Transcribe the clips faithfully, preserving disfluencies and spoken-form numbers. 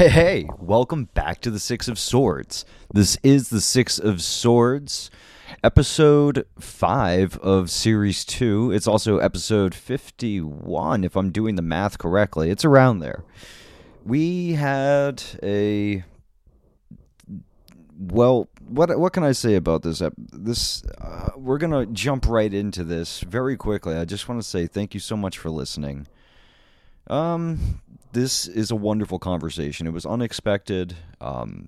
Hey, hey, welcome back to the Six of Swords. This is the Six of Swords, episode five of series two. It's also episode fifty-one, if I'm doing the math correctly. It's around there. We had a... Well, what what can I say about this? ep- This uh, we're gonna jump right into this very quickly. I just want to say thank you so much for listening. Um, this is a wonderful conversation. It was unexpected. Um,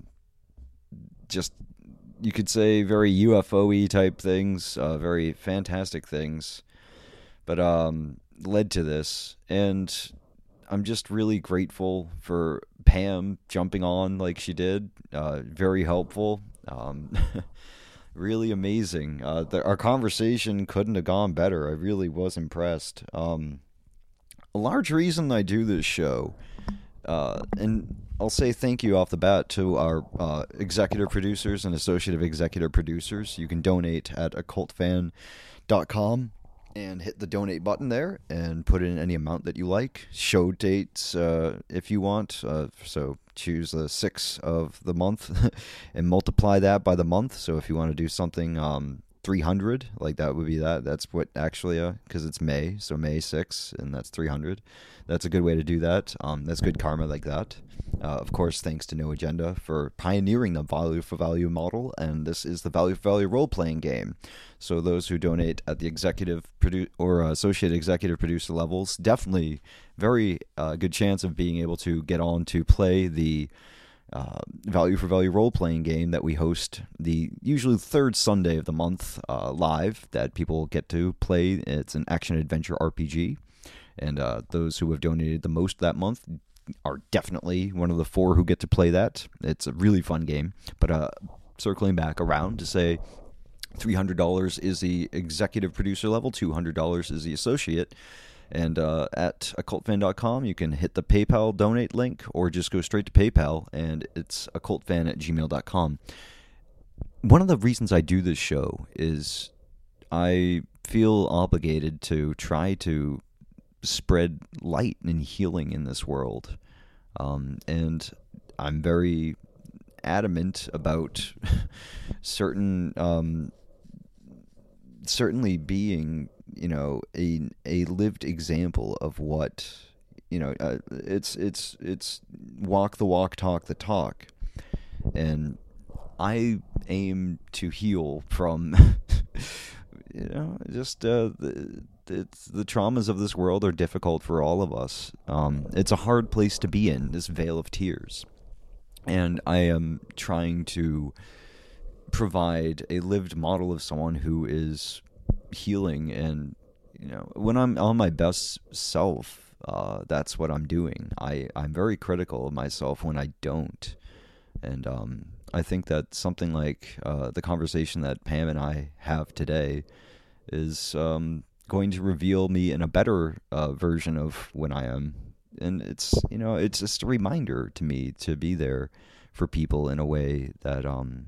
just you could say very U F O-y type things, uh, very fantastic things, but um, led to this, and I'm just really grateful for Pam jumping on like she did. Uh, very helpful. Um, really amazing. Uh, the, our conversation couldn't have gone better. I really was impressed. Um, a large reason I do this show, uh, and I'll say thank you off the bat to our uh, executive producers and associate executive producers. You can donate at occult fan dot com and hit the donate button there and put in any amount that you like. Show dates uh, if you want. Uh, so choose the six of the month and multiply that by the month. So if you want to do something um, three hundred, like that would be that. That's what actually, because uh, it's May, so May sixth, and that's three hundred. That's a good way to do that. Um, that's good karma like that. Uh, of course, thanks to No Agenda for pioneering the value for value model, and this is the value for value role playing game. So those who donate at the executive produ- or uh, associate executive producer levels, definitely very uh, good chance of being able to get on to play the uh, value for value role playing game that we host the usually third Sunday of the month uh, live that people get to play. It's an action adventure R P G, and uh, those who have donated the most that month are definitely one of the four who get to play that. It's a really fun game. But uh, circling back around to say three hundred dollars is the executive producer level, two hundred dollars is the associate. And uh, at occult fan dot com, you can hit the PayPal donate link or just go straight to PayPal, and it's occult fan at gmail dot com. One of the reasons I do this show is I feel obligated to try to spread light and healing in this world. Um, and I'm very adamant about certain, um, certainly being, you know, a a lived example of what, you know, uh, it's it's it's walk the walk, talk the talk, and I aim to heal from, you know, just uh, the. It's, the traumas of this world are difficult for all of us. Um, it's a hard place to be in, this vale of tears. And I am trying to provide a lived model of someone who is healing. And, you know, when I'm on my best self, uh, that's what I'm doing. I, I'm very critical of myself when I don't. And um, I think that something like uh, the conversation that Pam and I have today is... Um, going to reveal me in a better uh, version of when I am. And it's, you know, it's just a reminder to me to be there for people in a way that, um,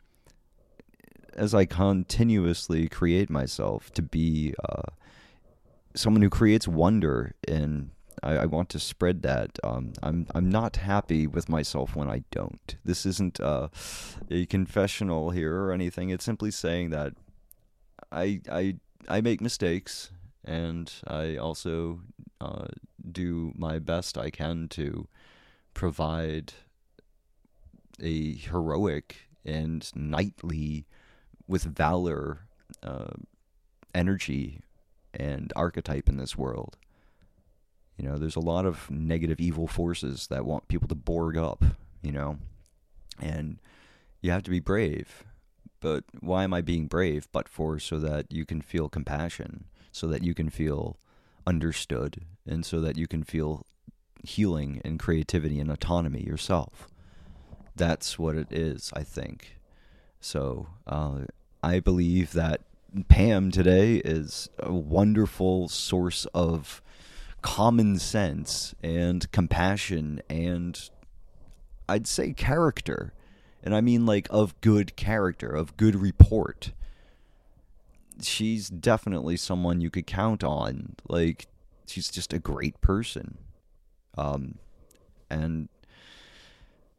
as I continuously create myself to be uh, someone who creates wonder, and I, I want to spread that. Um, I'm I'm not happy with myself when I don't. This isn't uh, a confessional here or anything. It's simply saying that I I I make mistakes, and I also uh, do my best I can to provide a heroic and knightly, with valor, uh, energy and archetype in this world. You know, there's a lot of negative evil forces that want people to Borg up, you know, and you have to be brave. But why am I being brave? But for so that you can feel compassion, so that you can feel understood, and so that you can feel healing and creativity and autonomy yourself. That's what it is, I think. So uh, I believe that Pam today is a wonderful source of common sense and compassion and, I'd say, character. And I mean, like, of good character, of good report. She's definitely someone you could count on. Like, she's just a great person. Um, and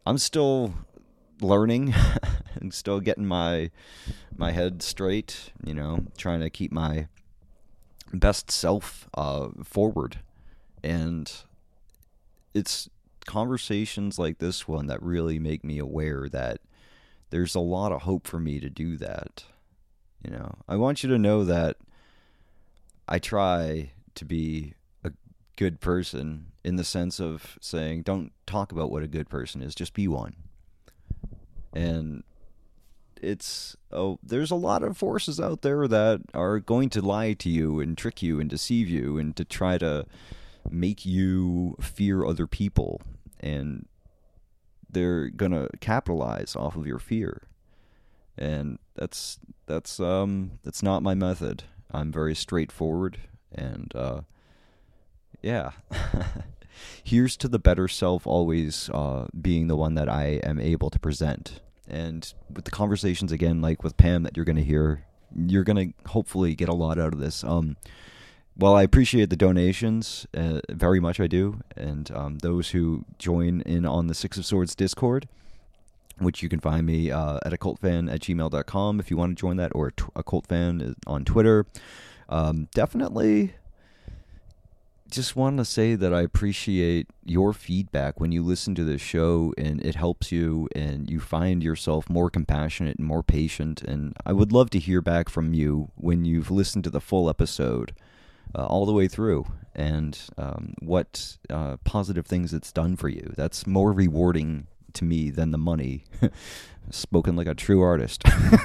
I'm still learning and still getting my my head straight, you know, trying to keep my best self uh, forward. And it's conversations like this one that really make me aware that there's a lot of hope for me to do that. You know, I want you to know that I try to be a good person in the sense of saying, don't talk about what a good person is, just be one. And it's, oh, there's a lot of forces out there that are going to lie to you and trick you and deceive you and to try to make you fear other people. And they're going to capitalize off of your fear. And that's that's um that's not my method. I'm very straightforward, and uh, yeah. Here's to the better self always uh, being the one that I am able to present. And with the conversations again, like with Pam, that you're going to hear, you're going to hopefully get a lot out of this. Um, well, I appreciate the donations uh, very much. I do, and um, those who join in on the Six of Swords Discord, which you can find me uh, at occultfan at gmail dot com if you want to join that, or occultfan on Twitter. Um, definitely just want to say that I appreciate your feedback when you listen to this show and it helps you and you find yourself more compassionate and more patient. And I would love to hear back from you when you've listened to the full episode uh, all the way through, and um, what uh, positive things it's done for you. That's more rewarding to me than the money. Spoken like a true artist.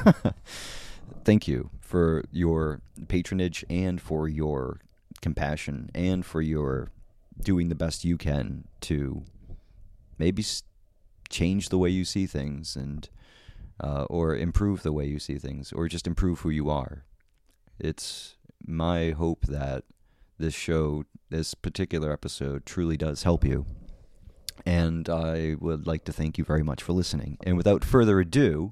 Thank you for your patronage and for your compassion and for your doing the best you can to maybe change the way you see things, and uh, or improve the way you see things, or just improve who you are. It's my hope that this show, this particular episode, truly does help you. And I would like to thank you very much for listening. And without further ado,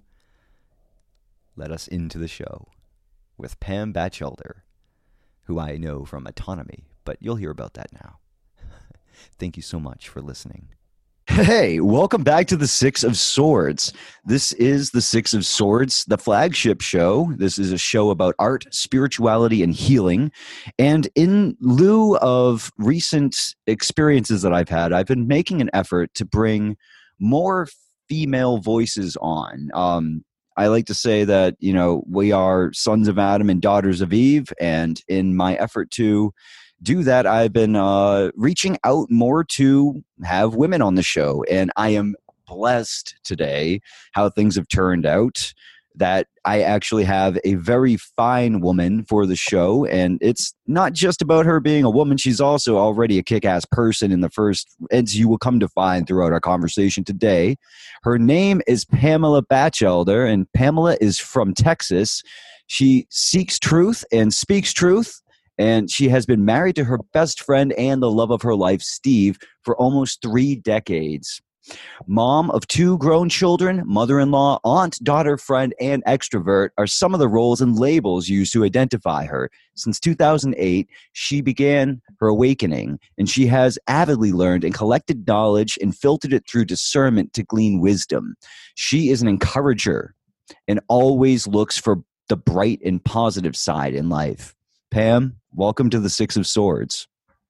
let us into the show with Pam Batchelder, who I know from Autonomy, but you'll hear about that now. Thank you so much for listening. Hey, welcome back to the Six of Swords. This is the Six of Swords, the flagship show. This is a show about art, spirituality, and healing. And in lieu of recent experiences that I've had, I've been making an effort to bring more female voices on. Um, I like to say that, you know, we are sons of Adam and daughters of Eve. And in my effort to do that, I've been uh, reaching out more to have women on the show. And I am blessed today how things have turned out, that I actually have a very fine woman for the show. And it's not just about her being a woman. She's also already a kick-ass person in the first, as you will come to find throughout our conversation today. Her name is Pamela Batchelder, and Pamela is from Texas. She seeks truth and speaks truth. And she has been married to her best friend and the love of her life, Steve, for almost three decades. Mom of two grown children, mother-in-law, aunt, daughter, friend, and extrovert are some of the roles and labels used to identify her. Since two thousand eight, she began her awakening, and she has avidly learned and collected knowledge and filtered it through discernment to glean wisdom. She is an encourager and always looks for the bright and positive side in life. Pam, welcome to the Six of Swords.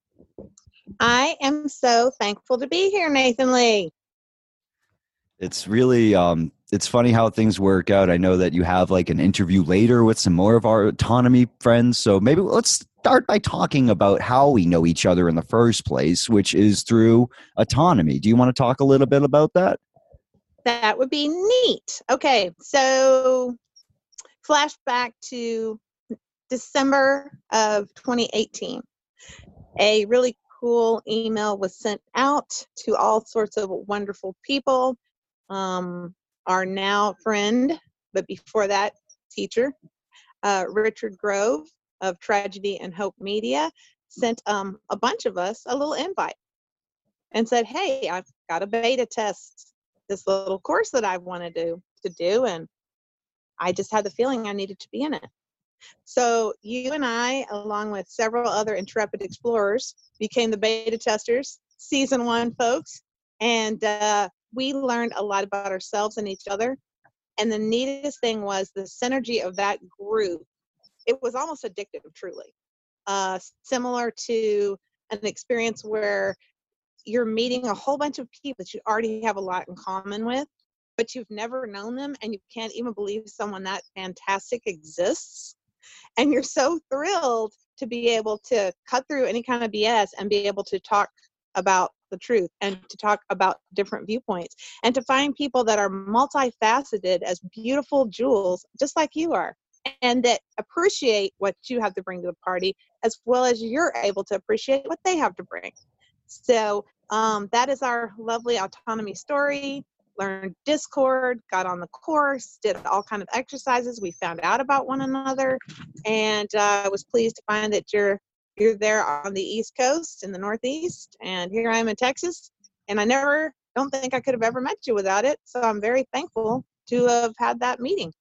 I am so thankful to be here, Nathan Lee. It's really, um, it's funny how things work out. I know that you have like an interview later with some more of our Autonomy friends. So maybe let's start by talking about how we know each other in the first place, which is through Autonomy. Do you want to talk a little bit about that? That would be neat. Okay, so flashback to December of twenty eighteen. A really cool email was sent out to all sorts of wonderful people. Um, our now friend, but before that, teacher, uh, Richard Grove of Tragedy and Hope Media, sent um, a bunch of us a little invite and said, hey, I've got a beta test this little course that I wanted to, to do, and I just had the feeling I needed to be in it. So you and I, along with several other intrepid explorers, became the beta testers, season one folks, and uh, we learned a lot about ourselves and each other. And the neatest thing was the synergy of that group. It was almost addictive, truly. Uh, similar to an experience where you're meeting a whole bunch of people that you already have a lot in common with, but you've never known them, and you can't even believe someone that fantastic exists. And you're so thrilled to be able to cut through any kind of B S and be able to talk about the truth and to talk about different viewpoints and to find people that are multifaceted as beautiful jewels, just like you are, and that appreciate what you have to bring to the party as well as you're able to appreciate what they have to bring. So um, that is our lovely autonomy story. Learned Discord, got on the course, did all kind of exercises. We found out about one another, and I uh, was pleased to find that you're you're there on the East Coast in the Northeast, and here I am in Texas. And I never, don't think I could have ever met you without it. So I'm very thankful to have had that meeting.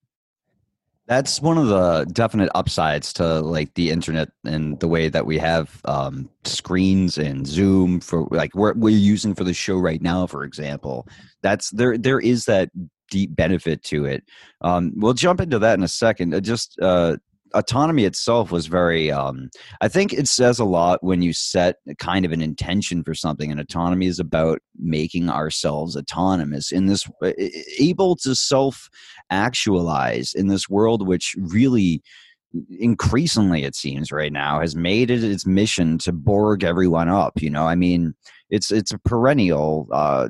That's one of the definite upsides to like the internet and the way that we have um, screens and Zoom for like we're we're using for the show right now, for example. That's there. There is that deep benefit to it. Um, we'll jump into that in a second. Uh, just uh, autonomy itself was very. Um, I think it says a lot when you set kind of an intention for something. And autonomy is about making ourselves autonomous in this, able to self actualize in this world, which really increasingly, it seems right now, has made it its mission to Borg everyone up. You know, I mean, it's it's a perennial. Uh,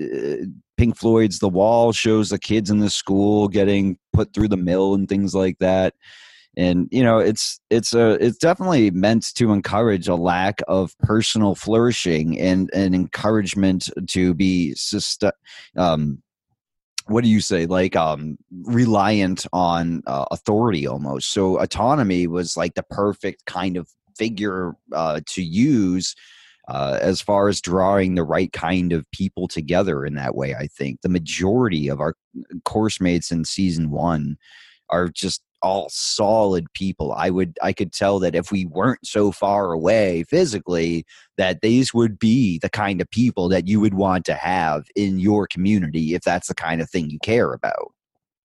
Pink Floyd's The Wall shows the kids in the school getting put through the mill and things like that. And you know, it's it's a it's definitely meant to encourage a lack of personal flourishing and an encouragement to be syst- um, what do you say, like um reliant on uh, authority almost. So autonomy was like the perfect kind of figure uh, to use uh, as far as drawing the right kind of people together in that way. I think the majority of our course mates in season one are just all solid people. I would, I could tell that if we weren't so far away physically, that these would be the kind of people that you would want to have in your community if that's the kind of thing you care about.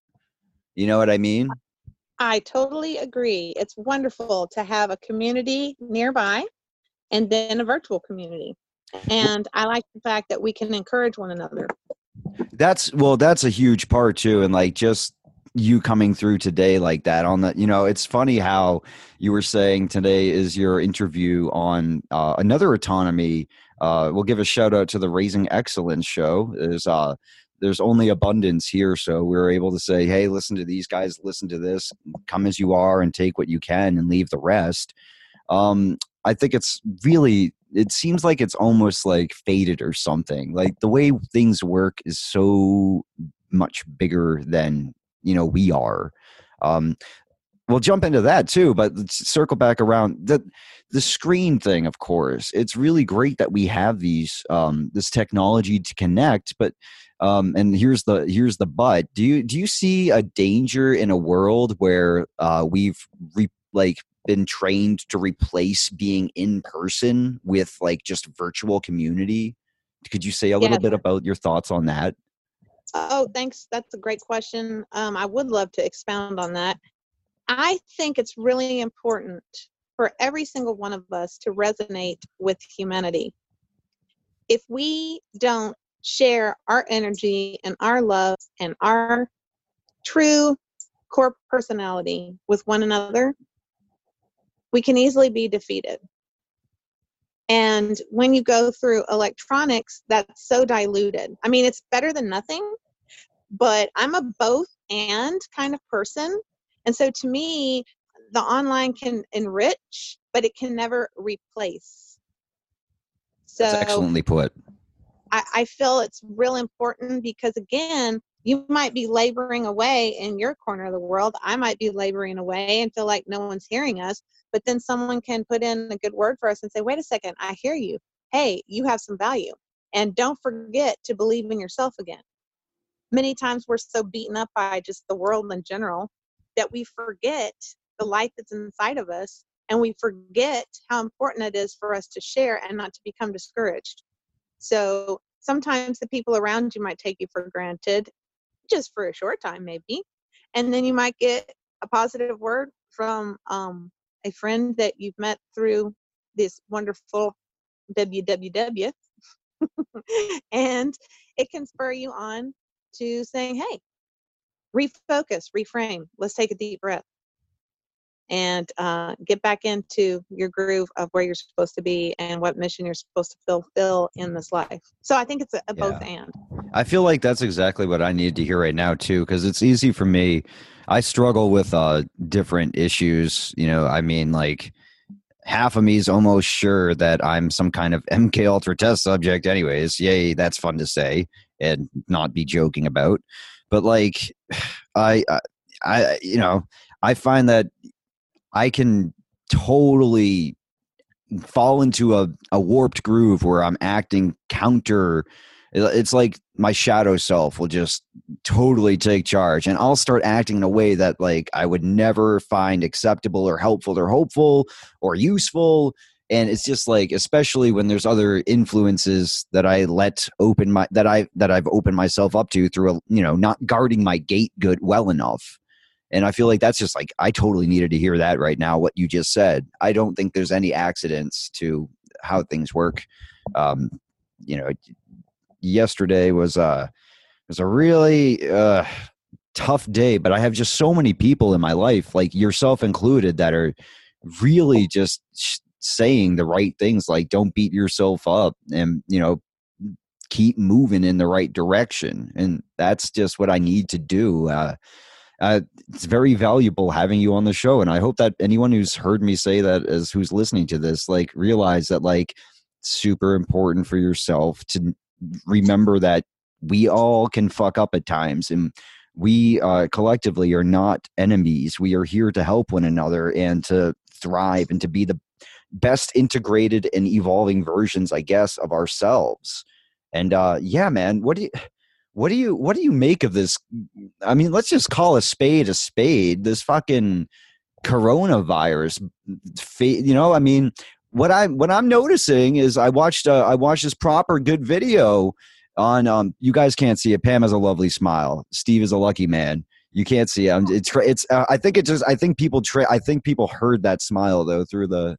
You know what I mean? I totally agree. It's wonderful to have a community nearby and then a virtual community. And I like the fact that we can encourage one another. That's, well, that's a huge part too. And like just you coming through today like that on the, you know, it's funny how you were saying today is your interview on uh, another autonomy. Uh, we'll give a shout out to the Raising Excellence show. Is uh, there's only abundance here, so we were able to say, hey, listen to these guys, listen to this, come as you are, and take what you can, and leave the rest. Um, I think it's really, it seems like it's almost like fated or something. Like the way things work is so much bigger than, you know, we are. Um, we'll jump into that too, but let's circle back around the the screen thing. Of course, it's really great that we have these um, this technology to connect, but um, and here's the here's the but. Do you do you see a danger in a world where uh, we've re- like been trained to replace being in person with like just virtual community? Could you say a little Yes. bit about your thoughts on that? Oh, thanks. That's a great question. Um, I would love to expound on that. I think it's really important for every single one of us to resonate with humanity. If we don't share our energy and our love and our true core personality with one another, we can easily be defeated. And when you go through electronics, that's so diluted. I mean, it's better than nothing, but I'm a both and kind of person. And so to me, the online can enrich, but it can never replace. So That's excellently put. I, I feel it's real important because, again, you might be laboring away in your corner of the world. I might be laboring away and feel like no one's hearing us. But then someone can put in a good word for us and say, wait a second, I hear you. Hey, you have some value. And don't forget to believe in yourself again. Many times we're so beaten up by just the world in general that we forget the light that's inside of us, and we forget how important it is for us to share and not to become discouraged. So sometimes the people around you might take you for granted, just for a short time maybe. And then you might get a positive word from um, a friend that you've met through this wonderful W W W. And it can spur you on to saying, hey, refocus, reframe, let's take a deep breath and uh, get back into your groove of where you're supposed to be and what mission you're supposed to fulfill in this life. So I think it's a, a Yeah. both and. I feel like that's exactly what I need to hear right now too, because it's easy for me. I struggle with uh, different issues. You know, I mean, like half of me is almost sure that I'm some kind of M K Ultra test subject. Anyways, yay, that's fun to say and not be joking about. But like, I, I, I you know, I find that I can totally fall into a, a warped groove where I'm acting counter. It's like my shadow self will just totally take charge, and I'll start acting in a way that like I would never find acceptable or helpful or hopeful or useful. And it's just like, especially when there's other influences that I let open my, that I, that I've opened myself up to through, a, you know, not guarding my gate good well enough. And I feel like that's just like, I totally needed to hear that right now, what you just said. I don't think there's any accidents to how things work. Um, you know, yesterday was a, was a really uh, tough day, but I have just so many people in my life, like yourself included, that are really just sh- saying the right things. Like, don't beat yourself up and, you know, keep moving in the right direction. And that's just what I need to do. Uh, Uh, it's very valuable having you on the show, and I hope that anyone who's heard me say that, as who's listening to this, like realize that like it's super important for yourself to remember that we all can fuck up at times, and we uh, collectively are not enemies. We are here to help one another and to thrive and to be the best integrated and evolving versions, I guess, of ourselves. And uh, yeah, man, what do you? What do you what do you make of this? I mean, let's just call a spade a spade. This fucking coronavirus, you know. I mean, what I what I'm noticing is I watched uh, I watched this proper good video on. Um, you guys can't see it. Pam has a lovely smile. Steve is a lucky man. You can't see it. It's it's. Uh, I think it just. I think people. Tra- I think people heard that smile though through the.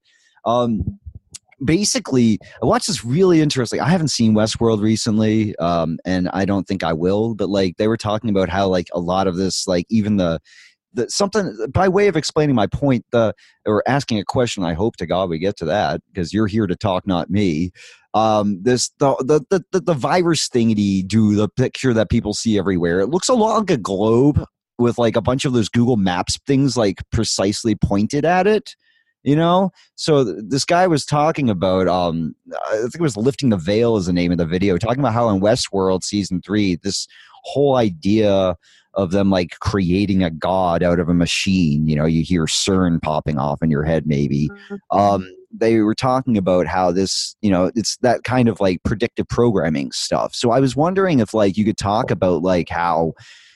Um, Basically, I watched this really interesting. I haven't seen Westworld recently, um, and I don't think I will. But like, they were talking about how like a lot of this, like even the, the something by way of explaining my point, the or asking a question. I hope to God we get to that because you're here to talk, not me. Um, this the the the the, the virus thingy, do the picture that people see everywhere. It looks a lot like a globe with like a bunch of those Google Maps things like precisely pointed at it. You know, so th- this guy was talking about, um, I think it was Lifting the Veil is the name of the video, talking about how in Westworld season three, this whole idea of them like creating a god out of a machine, you know, you hear CERN popping off in your head maybe. Um, they were talking about how this, you know, it's that kind of like predictive programming stuff. So I was wondering if like you could talk about like how,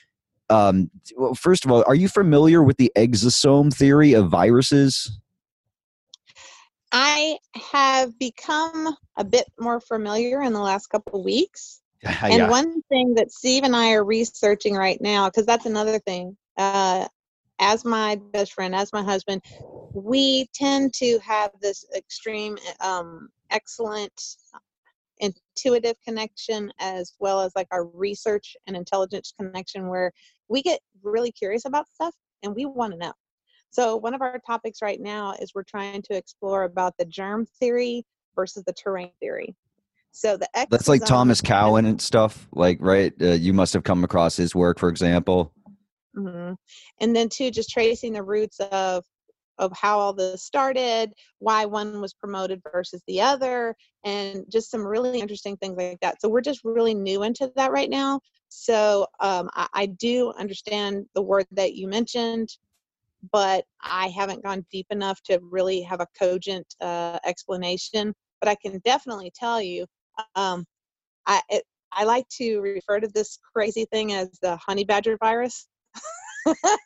um, well, first of all, are you familiar with the exosome theory of viruses? I have become a bit more familiar in the last couple of weeks. Yeah. And one thing that Steve and I are researching right now, because that's another thing, uh, as my best friend, as my husband, we tend to have this extreme, um, excellent, intuitive connection, as well as like our research and intelligence connection, where we get really curious about stuff and we want to know. So one of our topics right now is we're trying to explore about the germ theory versus the terrain theory. So the exosome, that's like Thomas Cowan and stuff, like, right? Uh, you must have come across his work, for example. Mm-hmm. And then two, just tracing the roots of of how all this started, why one was promoted versus the other, and just some really interesting things like that. So we're just really new into that right now. So um, I, I do understand the word that you mentioned, but I haven't gone deep enough to really have a cogent uh, explanation. But I can definitely tell you, um, I it, I like to refer to this crazy thing as the honey badger virus.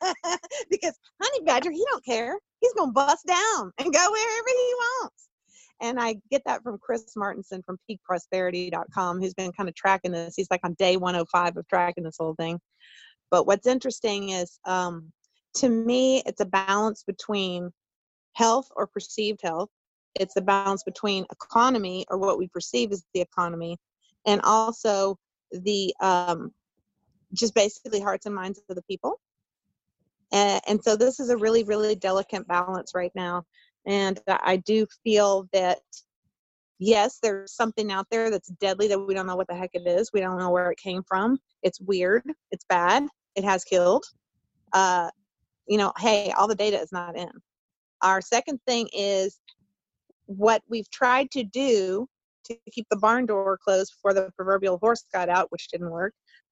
Because honey badger, he don't care. He's gonna bust down and go wherever he wants. And I get that from Chris Martenson from peak prosperity dot com, who's been kind of tracking this. He's like on day one oh five of tracking this whole thing. But what's interesting is, um, to me, it's a balance between health or perceived health. It's a balance between economy, or what we perceive as the economy, and also the um, just basically hearts and minds of the people. And, and so this is a really, really delicate balance right now. And I do feel that, yes, there's something out there that's deadly that we don't know what the heck it is. We don't know where it came from. It's weird. It's bad. It has killed. Uh, you know, hey, all the data is not in. Our second thing is what we've tried to do to keep the barn door closed before the proverbial horse got out, which didn't work.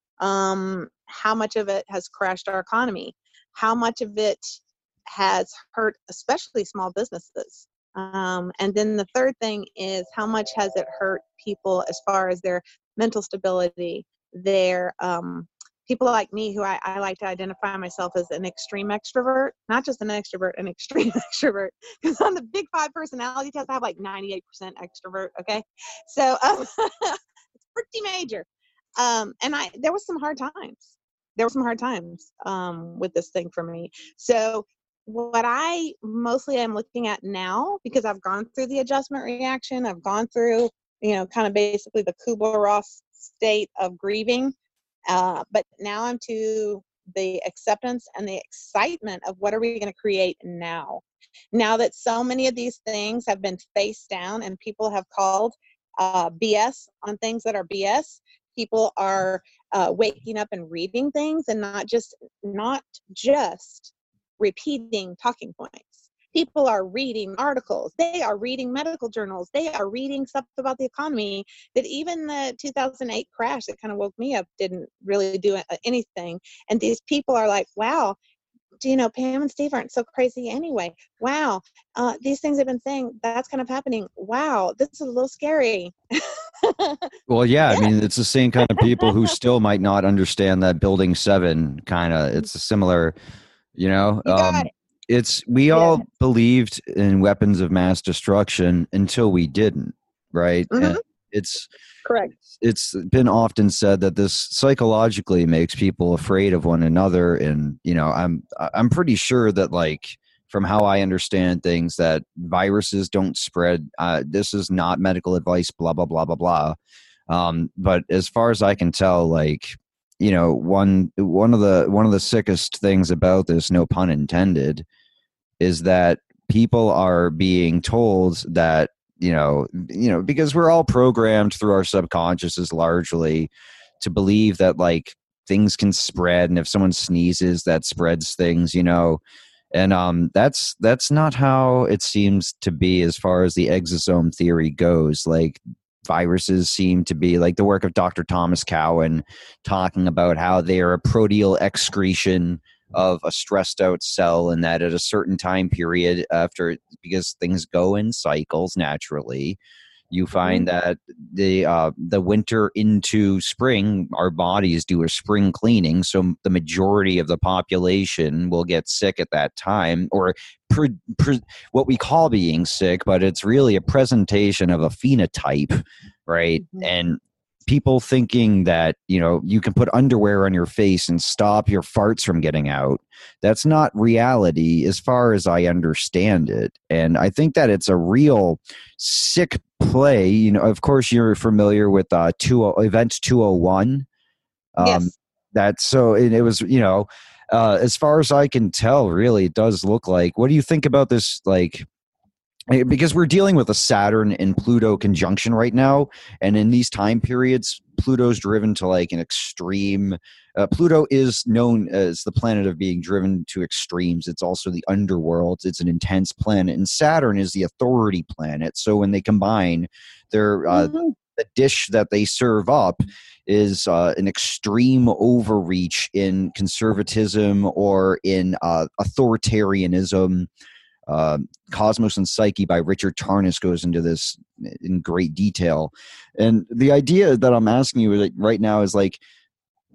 Um, how much of it has crashed our economy? How much of it has hurt, especially small businesses? Um, and then the third thing is, how much has it hurt people as far as their mental stability, their um, people like me, who I, I like to identify myself as an extreme extrovert, not just an extrovert, an extreme extrovert, because on the Big Five personality test, I have like ninety-eight percent extrovert. Okay. So um, it's pretty major. Um, and I, there was some hard times. There were some hard times um, with this thing for me. So what I mostly am looking at now, because I've gone through the adjustment reaction, I've gone through, you know, kind of basically the Kubler-Ross state of grieving. Uh, but now I'm to the acceptance and the excitement of what are we going to create now. Now that so many of these things have been faced down and people have called uh, B S on things that are B S, people are uh, waking up and reading things, and not just not just repeating talking points. People are reading articles. They are reading medical journals. They are reading stuff about the economy that even the two thousand eight crash that kind of woke me up didn't really do anything. And these people are like, wow, do you know, Pam and Steve aren't so crazy anyway. Wow, uh, these things I've been saying, that's kind of happening. Wow, this is a little scary. Well, yeah, I mean, it's the same kind of people who still might not understand that Building Seven kind of, it's a similar, you know, You got um, it. it's, we Yeah. all believed in weapons of mass destruction until we didn't, right? Mhm. And it's, Correct. it's been often said that this psychologically makes people afraid of one another. And, you know, I'm, I'm pretty sure that, like, from how I understand things, that viruses don't spread. Uh, this is not medical advice, blah, blah, blah, blah, blah. Um, but as far as I can tell, like, you know, one, one of the, one of the sickest things about this, no pun intended, is that people are being told that, you know, you know, because we're all programmed through our subconsciouses largely to believe that, like, things can spread, and if someone sneezes, that spreads things, you know. And um, that's that's not how it seems to be as far as the exosome theory goes. Like, viruses seem to be like the work of Doctor Thomas Cowan, talking about how they are a proteal excretion of a stressed out cell, and that at a certain time period, after, because things go in cycles naturally, you find Mm-hmm. that the uh, the winter into spring, our bodies do a spring cleaning, so the majority of the population will get sick at that time, or pre, pre, what we call being sick, but it's really a presentation of a phenotype, right? Mm-hmm. And people thinking that, you know, you can put underwear on your face and stop your farts from getting out. That's not reality as far as I understand it. And I think that it's a real sick play. You know, of course, you're familiar with uh, two, Event two oh one. Um, Yes. That's so, it, it was, you know, uh, as far as I can tell, really, it does look like. What do you think about this, like, because we're dealing with a Saturn and Pluto conjunction right now, and in these time periods, Pluto's driven to, like, an extreme. Uh, Pluto is known as the planet of being driven to extremes. It's also the underworld. It's an intense planet, and Saturn is the authority planet. So when they combine, they're uh, Mm-hmm. the dish that they serve up is uh, an extreme overreach in conservatism or in uh, authoritarianism. Uh, Cosmos and Psyche by Richard Tarnas goes into this in great detail. And the idea that I'm asking you right now is, like,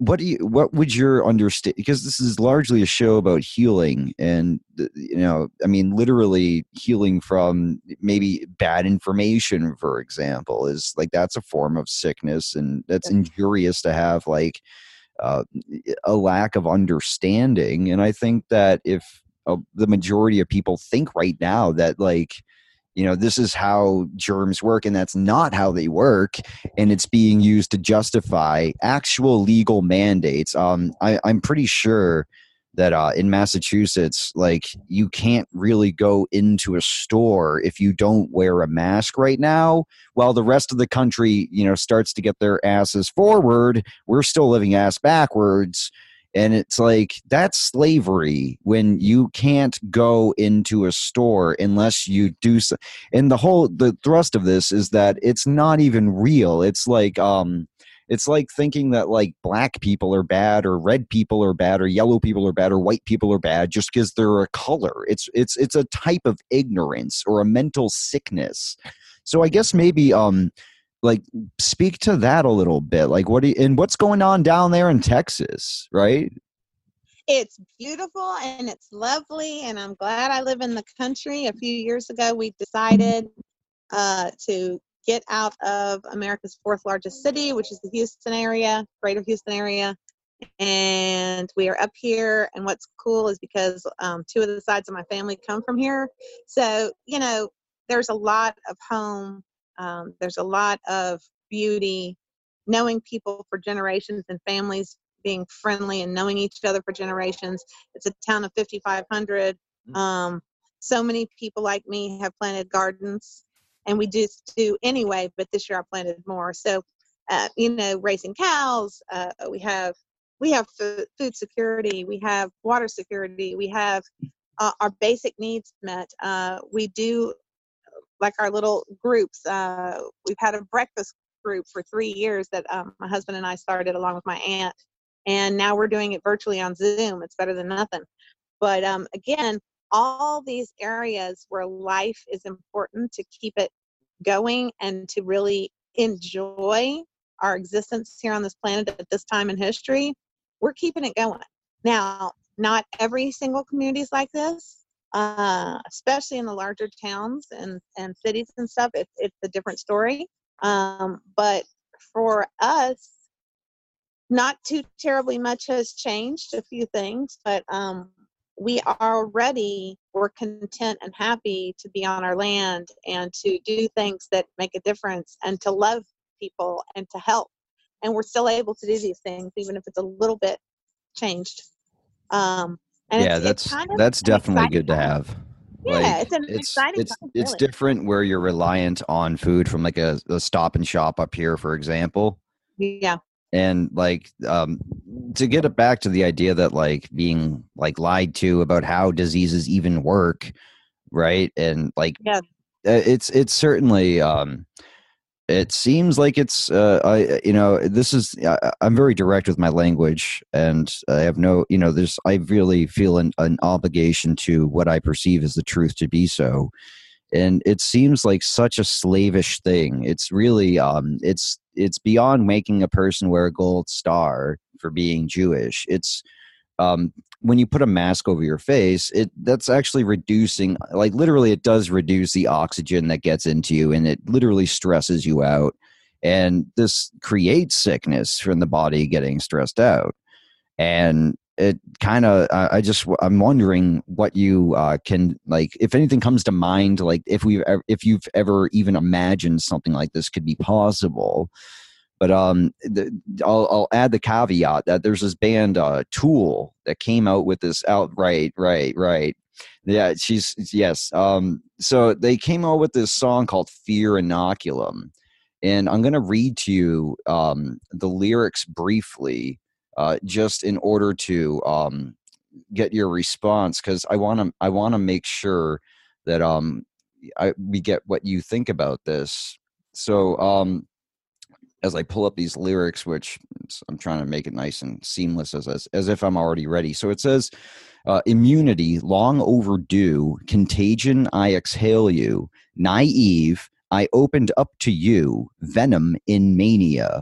what do you what would your understand, because this is largely a show about healing, and you know, I mean, literally healing from maybe bad information, for example, is like, that's a form of sickness, and that's injurious to have, like uh, a lack of understanding. And I think that if uh, the majority of people think right now that, like, you know, this is how germs work, and that's not how they work, and it's being used to justify actual legal mandates. Um, I, I'm pretty sure that uh, in Massachusetts, like, you can't really go into a store if you don't wear a mask right now, while the rest of the country, you know, starts to get their asses forward. We're still living ass backwards. And it's like, that's slavery when you can't go into a store unless you do so. And the whole, the thrust of this is that it's not even real. It's like, um, it's like thinking that, like, black people are bad, or red people are bad, or yellow people are bad, or white people are bad just because they're a color. It's, it's, it's a type of ignorance or a mental sickness. So I guess maybe, um, like, speak to that a little bit. Like, what do you, and what's going on down there in Texas, right? It's beautiful and it's lovely, and I'm glad I live in the country. A few years ago, we decided uh, to get out of America's fourth largest city, which is the Houston area, greater Houston area. And we are up here, and what's cool is because um, two of the sides of my family come from here. So, you know, there's a lot of home. Um, there's a lot of beauty, knowing people for generations, and families being friendly and knowing each other for generations. It's a town of fifty-five hundred. Um, so many people like me have planted gardens, and we just do anyway, but this year I planted more. So, uh, you know, raising cows, uh, we have we have food, food security, we have water security, we have uh, our basic needs met. Uh, we do, like, our little groups. Uh, we've had a breakfast group for three years that um, my husband and I started along with my aunt, and now we're doing it virtually on Zoom. It's better than nothing. But um, again, all these areas where life is important, to keep it going and to really enjoy our existence here on this planet at this time in history, we're keeping it going. Now, not every single community is like this, uh, especially in the larger towns and, and cities and stuff. It, it's a different story. Um, but for us, not too terribly much has changed, a few things, but um, we already were content and happy to be on our land and to do things that make a difference and to love people and to help. And we're still able to do these things, even if it's a little bit changed. Um, and Yeah, it's, that's it's kind of that's definitely good to time. have. Yeah, Like, it's an it's exciting it's time, it's really. different where you're reliant on food from, like, a, a Stop and Shop up here, for example. Yeah. And, like, um, to get it back to the idea that, like, being, like, lied to about how diseases even work, right? And, like, Yeah. it's it's certainly um, it seems like it's uh, I you know, this is I, I'm very direct with my language, and I have no, you know, there's I really feel an, an obligation to what I perceive as the truth to be so. And it seems like such a slavish thing. It's really um it's it's beyond making a person wear a gold star for being Jewish. It's um when you put a mask over your face, it that's actually reducing, like, literally it does reduce the oxygen that gets into you, and it literally stresses you out. And this creates sickness from the body getting stressed out. And it kind of I, I just I'm wondering what you uh, can, like, if anything comes to mind, like, if we've ever, if you've ever even imagined something like this could be possible. But um, the, I'll, I'll add the caveat that there's this band uh, Tool that came out with this out right right right yeah she's yes um so they came out with this song called Fear Inoculum, and I'm gonna read to you um the lyrics briefly, uh, just in order to um, get your response, because I want to I want to make sure that um, I, we get what you think about this. So um, as I pull up these lyrics, which I'm trying to make it nice and seamless as as, as if I'm already ready. So it says, uh, immunity long overdue, contagion I exhale you, naive I opened up to you, venom in mania.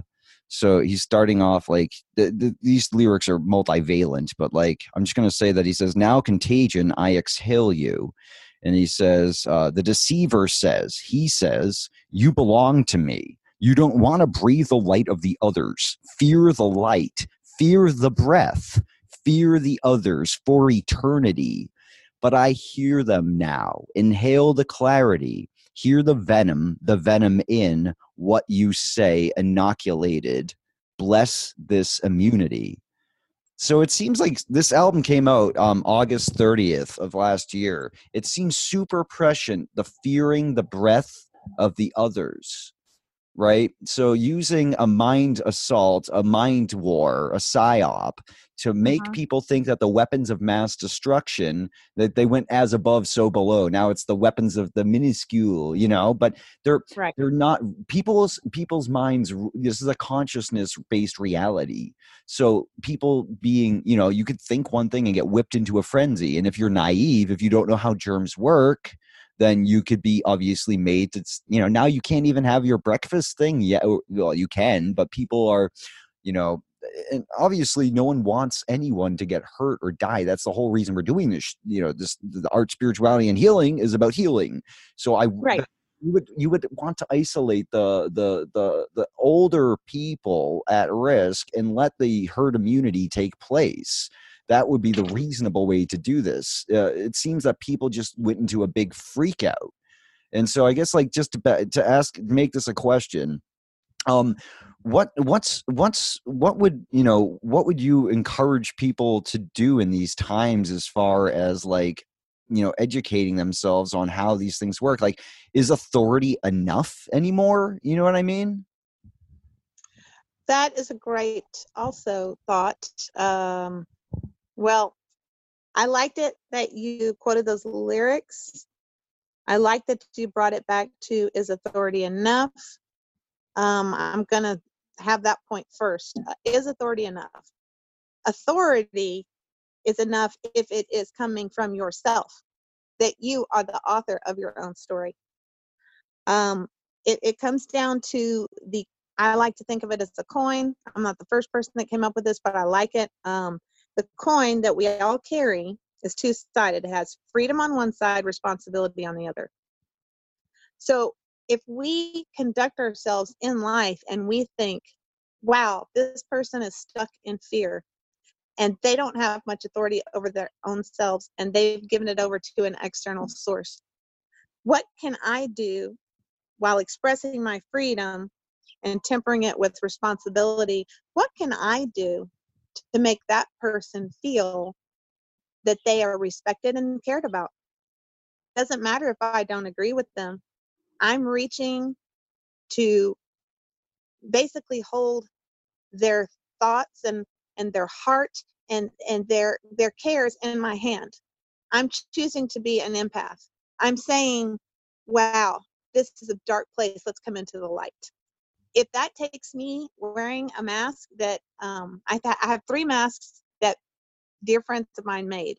So he's starting off like the, the, these lyrics are multivalent, but like I'm just going to say that he says, now contagion, I exhale you. And he says, uh, the deceiver says, he says, you belong to me. You don't want to breathe the light of the others. Fear the light. Fear the breath. Fear the others for eternity. But I hear them now. Inhale the clarity. Hear the venom, the venom in what you say, inoculated. Bless this immunity. So it seems like this album came out um, August thirtieth of last year. It seems super prescient, the fearing the breath of the others, right? So using a mind assault, a mind war, a psyop to make Uh-huh. people think that the weapons of mass destruction, that they went as above, so below. Now it's the weapons of the minuscule, you know, but they're Right. they're not people's people's minds. This is a consciousness based reality. So people being, you know, you could think one thing and get whipped into a frenzy. And if you're naive, if you don't know how germs work, then you could be obviously made to, you know, now you can't even have your breakfast thing yet. Well, you can, but people are, you know, and obviously no one wants anyone to get hurt or die. That's the whole reason we're doing this. You know, this, the art, spirituality, and healing is about healing. So I, Right. you would, you would want to isolate the, the, the, the older people at risk and let the herd immunity take place. That would be the reasonable way to do this. Uh, it seems that people just went into a big freak out. And so I guess like just to, to ask, make this a question, um, what, what's, what's, what would, you know, what would you encourage people to do in these times as far as like, you know, educating themselves on how these things work? Like, is authority enough anymore? You know what I mean? That is a great also thought. Um, well, I liked it that you quoted those lyrics. I like that you brought it back to, is authority enough? Um, I'm going to have that point first. Uh, is authority enough? Authority is enough if it is coming from yourself, that you are the author of your own story. Um, it, it comes down to the, I like to think of it as a coin. I'm not the first person that came up with this, but I like it. Um, the coin that we all carry is two-sided. It has freedom on one side, responsibility on the other. So if we conduct ourselves in life and we think, wow, this person is stuck in fear and they don't have much authority over their own selves and they've given it over to an external source, what can I do while expressing my freedom and tempering it with responsibility? What can I do to make that person feel that they are respected and cared about? Doesn't matter if I don't agree with them. I'm reaching to basically hold their thoughts and and their heart and and their their cares in my hand. I'm choosing to be an empath. I'm saying, wow, this is a dark place, let's come into the light. If that takes me wearing a mask that um i, th- I have three masks that dear friends of mine made,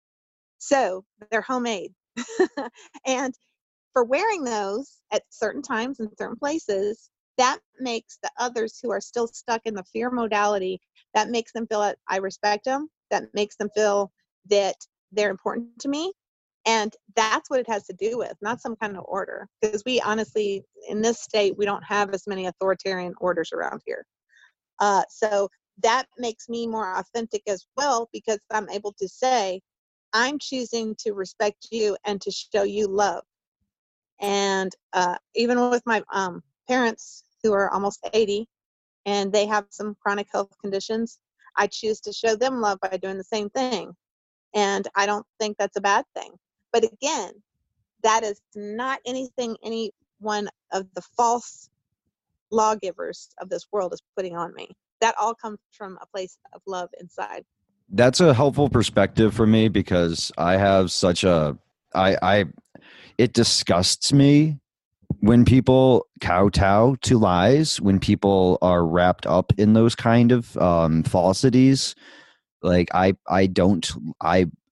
so they're homemade. And for wearing those at certain times in certain places, that makes the others who are still stuck in the fear modality, that makes them feel that I respect them, that makes them feel that they're important to me. And that's what it has to do with, not some kind of order. Because we honestly, in this state, we don't have as many authoritarian orders around here. Uh, so that makes me more authentic as well, because I'm able to say, I'm choosing to respect you and to show you love. And uh, even with my um, parents who are almost eighty and they have some chronic health conditions, I choose to show them love by doing the same thing. And I don't think that's a bad thing. But again, that is not anything any one of the false lawgivers of this world is putting on me. That all comes from a place of love inside. That's a helpful perspective for me because I have such a, I, I, it disgusts me when people kowtow to lies, when people are wrapped up in those kind of um, falsities. Like I, I don't, I,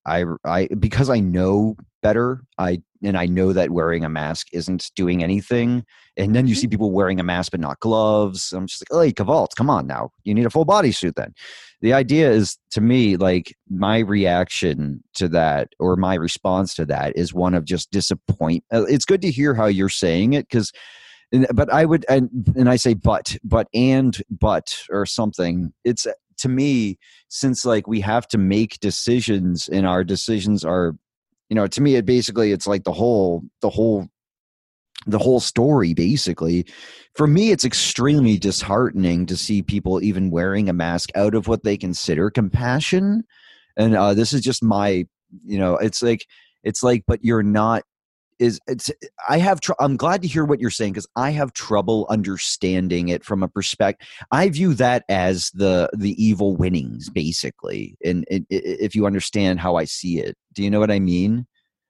I, I, because I know better, I, and I know that wearing a mask isn't doing anything. And then you see people wearing a mask but not gloves. I'm just like, hey, Cavalt, come on now. You need a full bodysuit then. The idea is, to me, like, my reaction to that, or my response to that, is one of just disappointment. It's good to hear how you're saying it, because, but I would, and, and I say, but, but, and, but, or something. It's, to me, since like we have to make decisions, and our decisions are, you know, to me, it basically, it's like the whole, the whole, the whole story, basically. For me, it's extremely disheartening to see people even wearing a mask out of what they consider compassion. And uh, this is just my, you know, it's like, it's like, but you're not, is it's, I have, tr- I'm glad to hear what you're saying, because I have trouble understanding it from a perspective. I view that as the, the evil winnings, basically. And, and if you understand how I see it, do you know what I mean?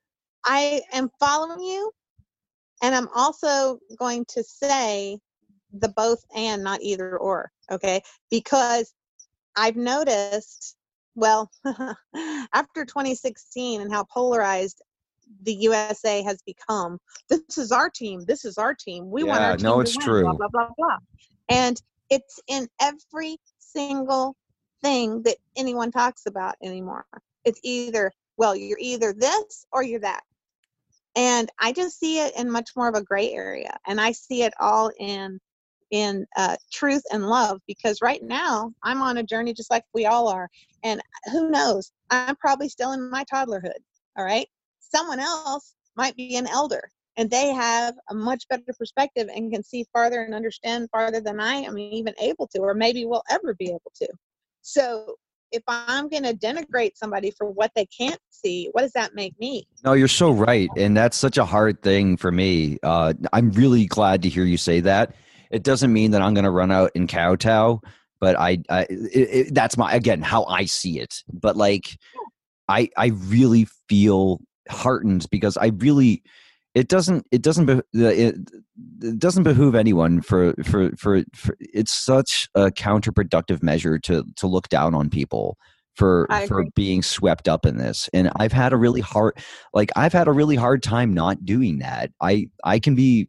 I am following you. And I'm also going to say the both and, not either or, okay? Because I've noticed, well, after twenty sixteen and how polarized the U S A has become, this is our team, this is our team, we want Yeah, our team no, to it's win, true. blah, blah, blah, blah. And it's in every single thing that anyone talks about anymore. It's either, well, you're either this or you're that. And I just see it in much more of a gray area. And I see it all in in uh, truth and love, because right now I'm on a journey just like we all are. And who knows, I'm probably still in my toddlerhood. All right. Someone else might be an elder, and they have a much better perspective and can see farther and understand farther than I am even able to, or maybe will ever be able to. So if I'm going to denigrate somebody for what they can't see, what does that make me? No, you're so right. And that's such a hard thing for me. Uh, I'm really glad to hear you say that. It doesn't mean that I'm going to run out and kowtow, but I, I it, it, that's my, again, how I see it. But like, I, I really feel heartened, because I really, it doesn't, it doesn't, be, it, it doesn't behoove anyone for, for, for, for, it's such a counterproductive measure to, to look down on people for, I for agree. being swept up in this. And I've had a really hard, like, I've had a really hard time not doing that. I, I can be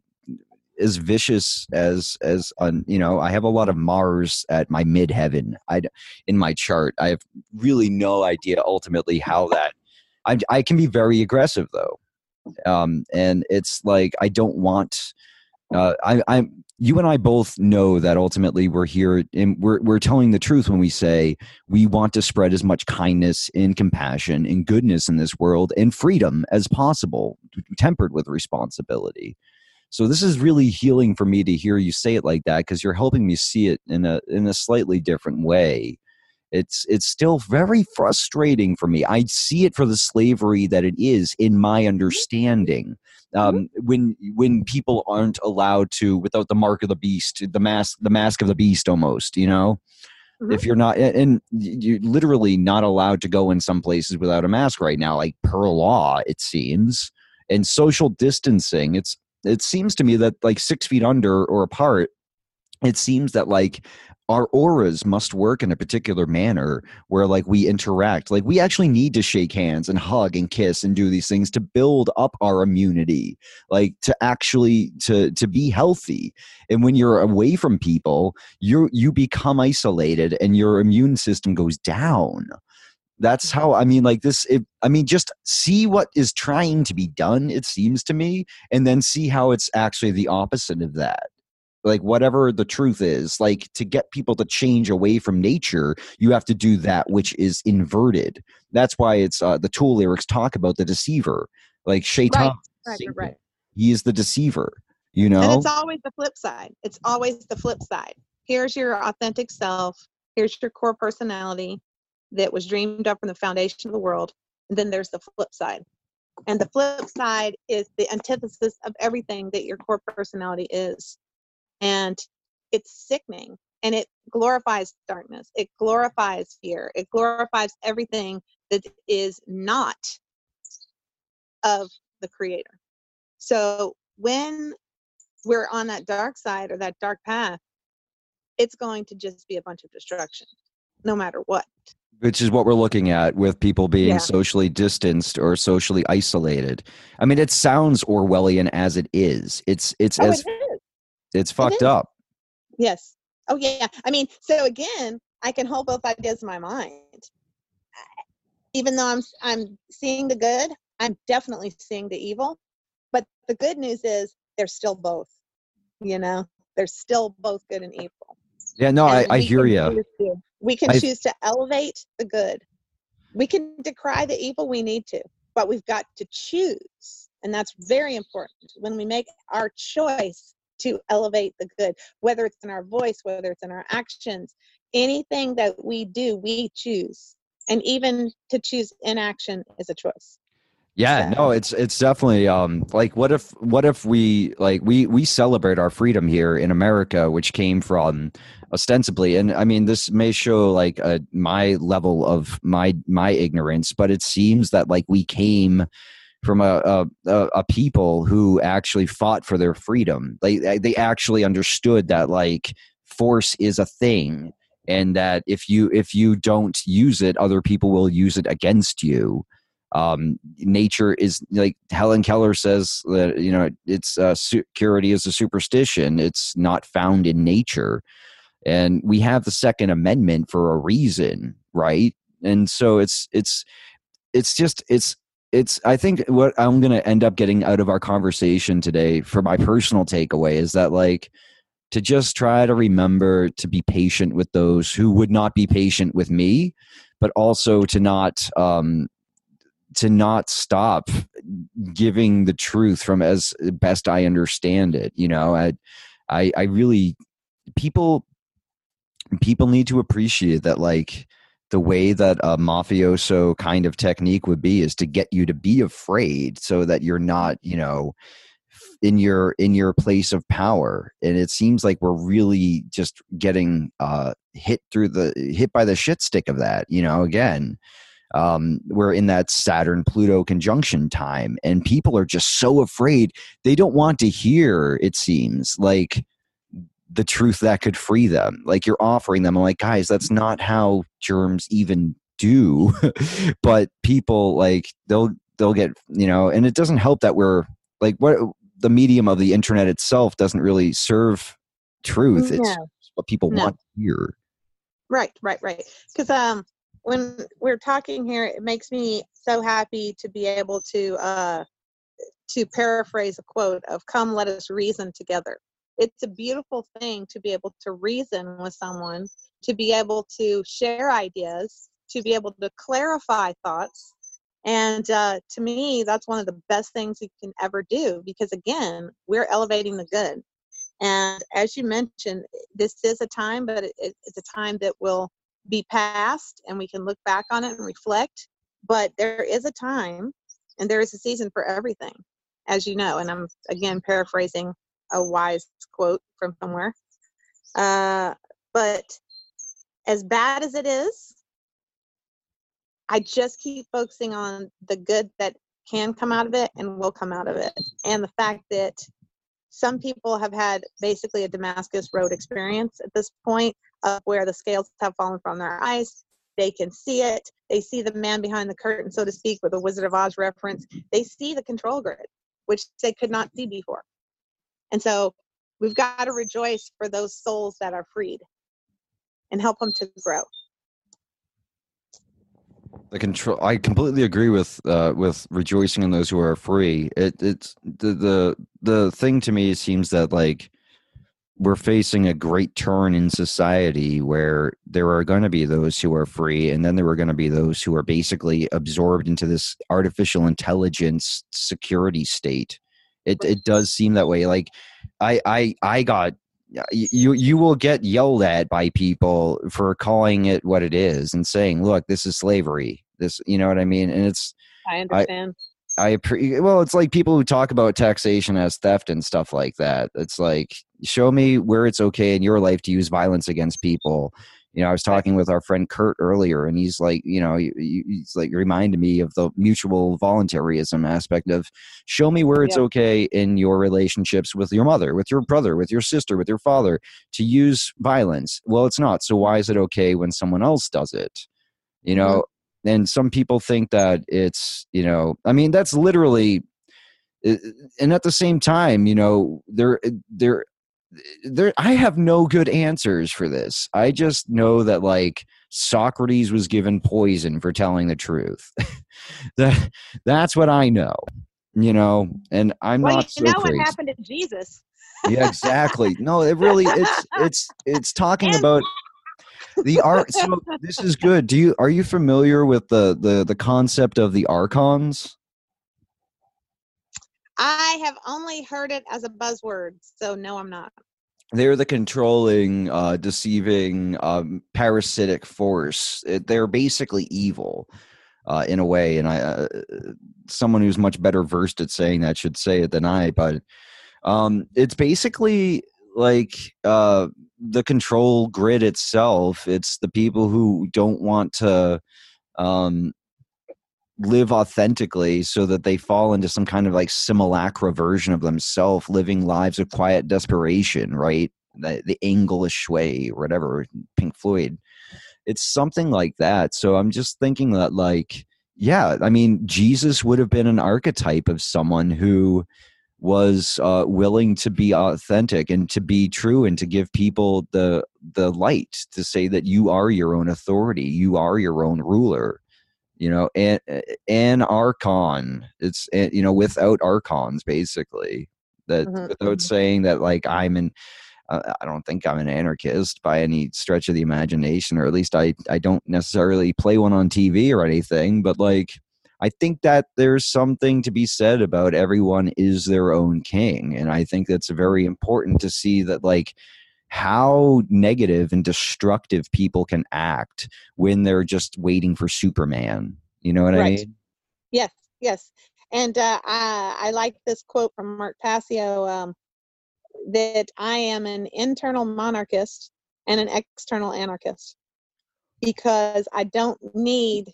as vicious as as on, you know, I have a lot of Mars at my midheaven. I in my chart. I have really no idea ultimately how that. I I can be very aggressive though, um, and it's like I don't want. Uh, I I'm you and I both know that ultimately we're here and we're we're telling the truth when we say we want to spread as much kindness and compassion and goodness in this world, and freedom as possible, tempered with responsibility. So this is really healing for me to hear you say it like that, because you're helping me see it in a in a slightly different way. It's it's still very frustrating for me. I see it for the slavery that it is in my understanding. Um, when when people aren't allowed to, without the mark of the beast, the mask the mask of the beast, almost, you know. Mm-hmm. If you're not, and you're literally not allowed to go in some places without a mask right now, like per law, it seems. And social distancing, it's it seems to me that like six feet under or apart, it seems that like our auras must work in a particular manner where like we interact, like we actually need to shake hands and hug and kiss and do these things to build up our immunity, like to actually to to be healthy. And when you're away from people, you you become isolated and your immune system goes down. That's how, I mean, like this, it, I mean, just see what is trying to be done, it seems to me, and then see how it's actually the opposite of that. Like whatever the truth is, like to get people to change away from nature, you have to do that which is inverted. That's why it's uh, the Tool lyrics talk about the deceiver, like Shaitan. Right, right, right, right. He is the deceiver, you And it's know? always the flip side. It's always the flip side. Here's your authentic self. Here's your core personality that was dreamed up from the foundation of the world. And then there's the flip side. And the flip side is the antithesis of everything that your core personality is. And it's sickening. And it glorifies darkness. It glorifies fear. It glorifies everything that is not of the Creator. So when we're on that dark side or that dark path, it's going to just be a bunch of destruction, no matter what. Which is what we're looking at with people being Yeah. socially distanced or socially isolated. I mean, it sounds Orwellian as it is. It's it's Oh, it as is. it's It fucked is. up. Yes. Oh, yeah. I mean, so again, I can hold both ideas in my mind. Even though I'm I'm seeing the good, I'm definitely seeing the evil. But the good news is they're still both. You know, they're still both good and evil, Yeah, no, I, and I we hear can you. choose to. We can I choose to elevate the good. We can decry the evil. We need to, but we've got to choose, and that's very important. When we make our choice to elevate the good, whether it's in our voice, whether it's in our actions, anything that we do, we choose, and even to choose inaction is a choice. Yeah, no, So it's it's definitely um like what if what if we like we we celebrate our freedom here in America, which came from ostensibly, and I mean this may show like a, my level of my my ignorance, but it seems that like we came from a a, a a people who actually fought for their freedom. They they actually understood that like force is a thing, and that if you if you don't use it, other people will use it against you. Um, nature is like Helen Keller says that you know it's uh, security is a superstition. It's not found in nature, and we have the Second Amendment for a reason, right? And so it's it's it's just it's it's I think what I'm going to end up getting out of our conversation today for my personal takeaway is that like to just try to remember to be patient with those who would not be patient with me, but also to not um to not stop giving the truth from as best I understand it. You know, I I I really people people need to appreciate that like the way that a mafioso kind of technique would be is to get you to be afraid so that you're not, you know, in your in your place of power. And it seems like we're really just getting uh hit through the hit by the shit stick of that, you know, again. Um, we're in that Saturn Pluto conjunction time, and people are just so afraid. They don't want to hear, it seems like, the truth that could free them. Like you're offering them, I'm like, guys, that's not how germs even do. But people like they'll they'll get, you know, and it doesn't help that we're like what the medium of the internet itself doesn't really serve truth. It's no, what people no, want to hear. right, right, right. Because um, when we're talking here, it makes me so happy to be able to uh to paraphrase a quote of "Come, let us reason together." It's a beautiful thing to be able to reason with someone, to be able to share ideas, to be able to clarify thoughts. And uh, to me, that's one of the best things you can ever do because, again, we're elevating the good. And as you mentioned, this is a time, but it, it's a time that will be past and we can look back on it and reflect. But there is a time and there is a season for everything, as you know. And I'm, again, paraphrasing a wise quote from somewhere. Uh, but as bad as it is, I just keep focusing on the good that can come out of it and will come out of it. And the fact that some people have had basically a Damascus Road experience at this point of where the scales have fallen from their eyes. They can see it. They see the man behind the curtain, so to speak, with a Wizard of Oz reference. They see the control grid, which they could not see before. And so we've got to rejoice for those souls that are freed and help them to grow. The control. I completely agree with uh, with rejoicing in those who are free. It, it's the the the thing to me. It seems that like we're facing a great turn in society where there are going to be those who are free, and then there are going to be those who are basically absorbed into this artificial intelligence security state. It it does seem that way. Like I I I got you you will get yelled at by people for calling it what it is and saying, look, this is slavery. This, you know what I mean? And it's I I understand. I pre- well, it's like people who talk about taxation as theft and stuff like that. It's like, show me where it's okay in your life to use violence against people. You know, I was talking with our friend Kurt earlier, and he's like, you know, he- he's like reminded me of the mutual voluntarism aspect of show me where it's Yep. okay in your relationships with your mother, with your brother, with your sister, with your father to use violence. Well, it's not. So why is it okay when someone else does it? you know, mm-hmm. and some people think that it's, you know, I mean, that's literally, and at the same time, you know, there, there, there, I have no good answers for this. I just know that like Socrates was given poison for telling the truth. that that's what I know, you know, and I'm well, not you so know crazy. What happened to Jesus? Yeah, exactly. No, it really, it's, it's, it's talking and- about the art. So this is good. Do you, are you familiar with the, the, the concept of the archons? I have only heard it as a buzzword, so no, I'm not. They're the controlling, uh, deceiving, um, parasitic force. It, they're basically evil, uh, in a way. And I, uh, someone who's much better versed at saying that should say it than I. But um, it's basically like uh, the control grid itself. It's the people who don't want to um, live authentically, so that they fall into some kind of like simulacra version of themselves, living lives of quiet desperation, right? The, the English way, or whatever, Pink Floyd. It's something like that. So I'm just thinking that, like, yeah, I mean, Jesus would have been an archetype of someone who was uh, willing to be authentic and to be true, and to give people the the light to say that you are your own authority, you are your own ruler. You know, and an archon, it's, you know, without archons, basically, that mm-hmm. without saying that like I'm an, uh, I don't think I'm an anarchist by any stretch of the imagination, or at least I, I don't necessarily play one on T V or anything, but like, I think that there's something to be said about everyone is their own king. And I think that's very important to see that, like, how negative and destructive people can act when they're just waiting for Superman. You know what right. I mean? Yes, yes. And uh, I, I like this quote from Mark Passio, um, that I am an internal monarchist and an external anarchist, because I don't need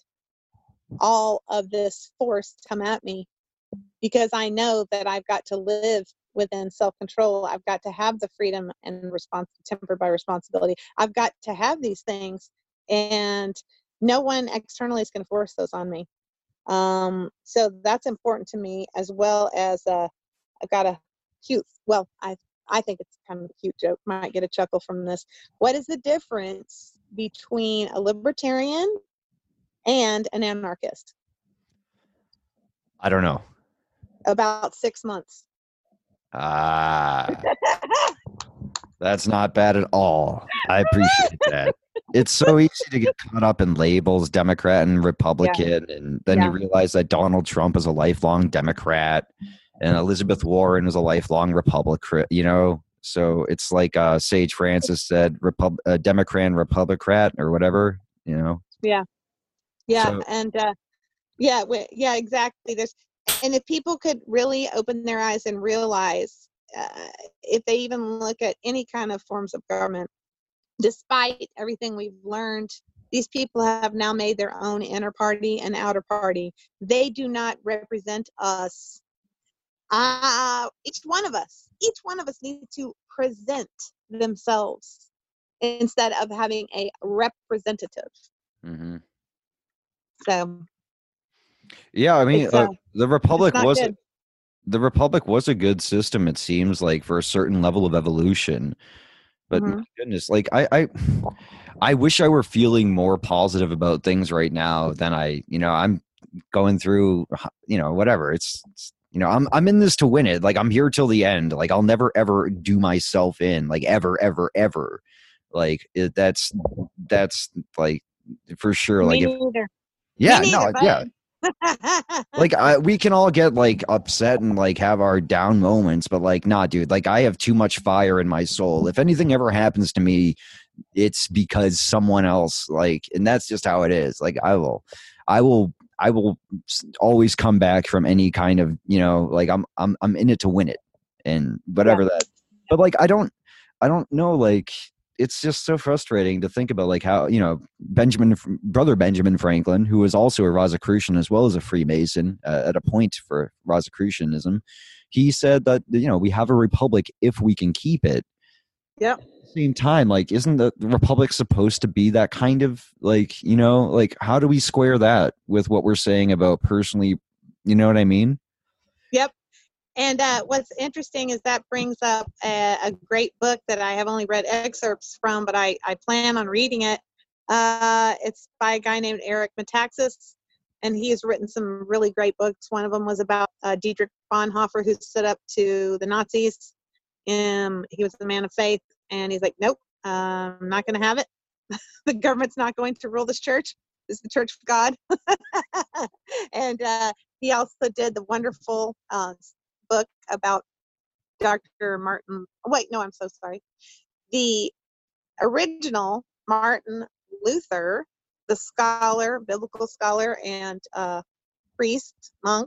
all of this force to come at me, because I know that I've got to live within self-control. I've got to have the freedom and response tempered by responsibility. I've got to have these things, and no one externally is going to force those on me. Um, so that's important to me, as well as uh, I've got a cute, well, I I think it's kind of a cute joke. Might get a chuckle from this. What is the difference between a libertarian and an anarchist? I don't know. About six months. Ah, that's not bad at all. I appreciate that. It's so easy to get caught up in labels, Democrat and Republican, yeah. and then yeah. you realize that Donald Trump is a lifelong Democrat, and Elizabeth Warren is a lifelong Republican. You know, so it's like uh, Sage Francis said, Repub- uh, Democrat and Republican, or whatever. You know. Yeah, yeah, so, and uh, yeah, yeah, exactly. There's, and if people could really open their eyes and realize, uh, if they even look at any kind of forms of government, despite everything we've learned, these people have now made their own inner party and outer party. They do not represent us. Uh, each one of us, each one of us needs to present themselves instead of having a representative. Mm-hmm. So, yeah, I mean, uh, uh, the Republic was good. the Republic was a good system. It seems like, for a certain level of evolution. But mm-hmm. my goodness, like I, I, I wish I were feeling more positive about things right now than I, you know, I'm going through, you know, whatever. It's, it's, you know, I'm, I'm in this to win it. Like, I'm here till the end. Like, I'll never, ever do myself in, like, ever, ever, ever. Like, it, that's, that's like, for sure. Me like, if, neither. yeah, Me neither, no, yeah. Like, I, we can all get like upset and like have our down moments, but like, nah, dude, like, I have too much fire in my soul. If anything ever happens to me, it's because someone else, like, and that's just how it is. Like, I will, I will, I will always come back from any kind of, you know, like, I'm, I'm, I'm in it to win it, and whatever yeah. that. But like, I don't, I don't know, like. It's just so frustrating to think about, like, how, you know, Benjamin, brother Benjamin Franklin, who was also a Rosicrucian as well as a Freemason uh, at a point for Rosicrucianism, he said that, you know, we have a republic if we can keep it. Yep. Same time, like, isn't the republic supposed to be that kind of, like, you know, like, how do we square that with what we're saying about personally, you know what I mean? Yep. And uh, what's interesting is that brings up a, a great book that I have only read excerpts from, but I, I plan on reading it. Uh, it's by a guy named Eric Metaxas, and he has written some really great books. One of them was about uh, Dietrich Bonhoeffer, who stood up to the Nazis. Um, he was a man of faith, and he's like, nope, uh, I'm not going to have it. The government's not going to rule this church. This is the Church of God. And uh, he also did the wonderful uh, book about Doctor Martin. Wait, no, I'm so sorry. The original Martin Luther, the scholar, biblical scholar, and uh, priest, monk,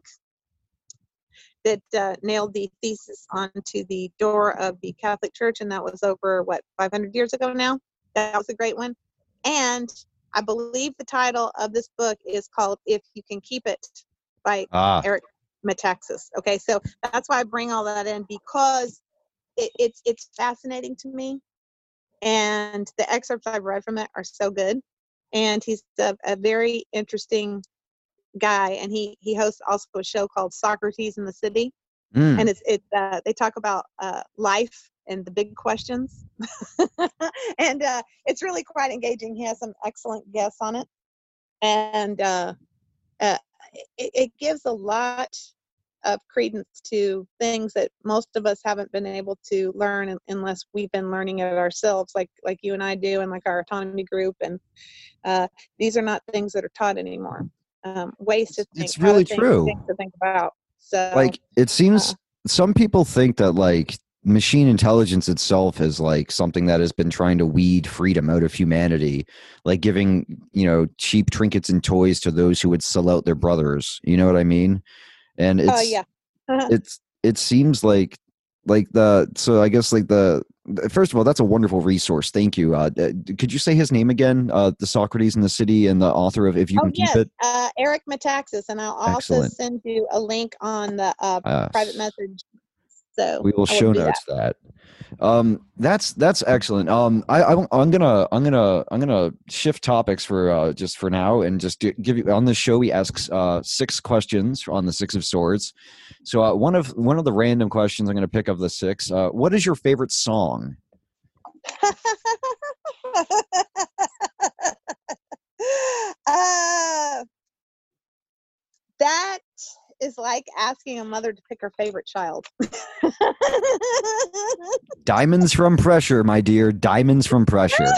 that uh, nailed the thesis onto the door of the Catholic Church, and that was over, what, five hundred years ago now? That was a great one. And I believe the title of this book is called If You Can Keep It by Ah, Eric Metaxas. Okay, so that's why I bring all that in, because it, it's it's fascinating to me, and the excerpts I've read from it are so good. And he's a, a very interesting guy, and he he hosts also a show called Socrates in the City, mm. and it's it uh, they talk about uh, life and the big questions, and uh, it's really quite engaging. He has some excellent guests on it, and uh, uh, it, it gives a lot of credence to things that most of us haven't been able to learn unless we've been learning it ourselves, like like you and I do, and like our autonomy group. And uh, these are not things that are taught anymore. Um, ways to think, It's how to really think, true. things to think about. So, Like, it uh, seems some people think that, like, machine intelligence itself is like something that has been trying to weed freedom out of humanity, like giving, you know, cheap trinkets and toys to those who would sell out their brothers. You know what I mean? And oh it's yeah, uh-huh. it's it seems like like the so I guess like the first of all, that's a wonderful resource. Thank you. Uh, uh, could you say his name again? Uh, the Socrates in the City and the author of If You Oh Can Keep yes, It. uh, Eric Metaxas, and I'll also Excellent. send you a link on the uh, Uh, private message. So we will I will show do that. notes that. Um, that's that's excellent. Um, I, I I'm gonna I'm gonna I'm gonna shift topics for uh, just for now, and just do, give you on this show. We ask uh, six questions on the Six of Swords. So uh, one of one of the random questions I'm gonna pick of the six. Uh, what is your favorite song? uh, that is like asking a mother to pick her favorite child. Diamonds from Pressure, my dear. Diamonds from Pressure.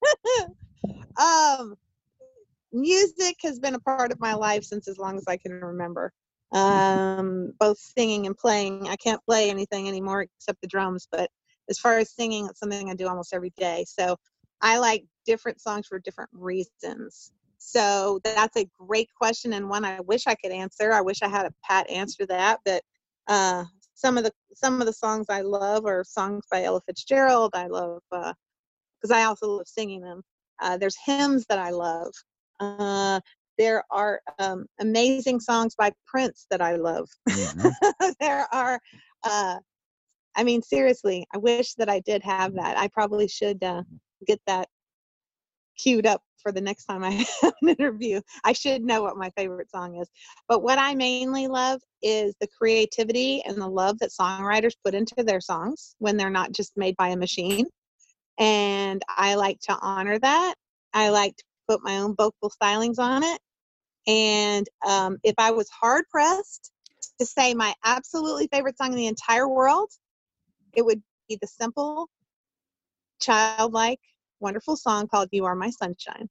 um, music has been a part of my life since as long as I can remember. Um, both singing and playing. I can't play anything anymore except the drums, but as far as singing, it's something I do almost every day. So I like different songs for different reasons. So that's a great question, and one I wish I could answer. I wish I had a pat answer to that, but uh, some of the some of the songs I love are songs by Ella Fitzgerald. I love because uh, I also love singing them. Uh, there's hymns that I love. Uh, there are um, amazing songs by Prince that I love. Mm-hmm. There are, uh, I mean, seriously, I wish that I did have that. I probably should uh, get that queued up for the next time I have an interview. I should know what my favorite song is. But what I mainly love is the creativity and the love that songwriters put into their songs when they're not just made by a machine. And I like to honor that. I like to put my own vocal stylings on it. And um, if I was hard pressed to say my absolutely favorite song in the entire world, it would be the simple, childlike, wonderful song called You Are My Sunshine.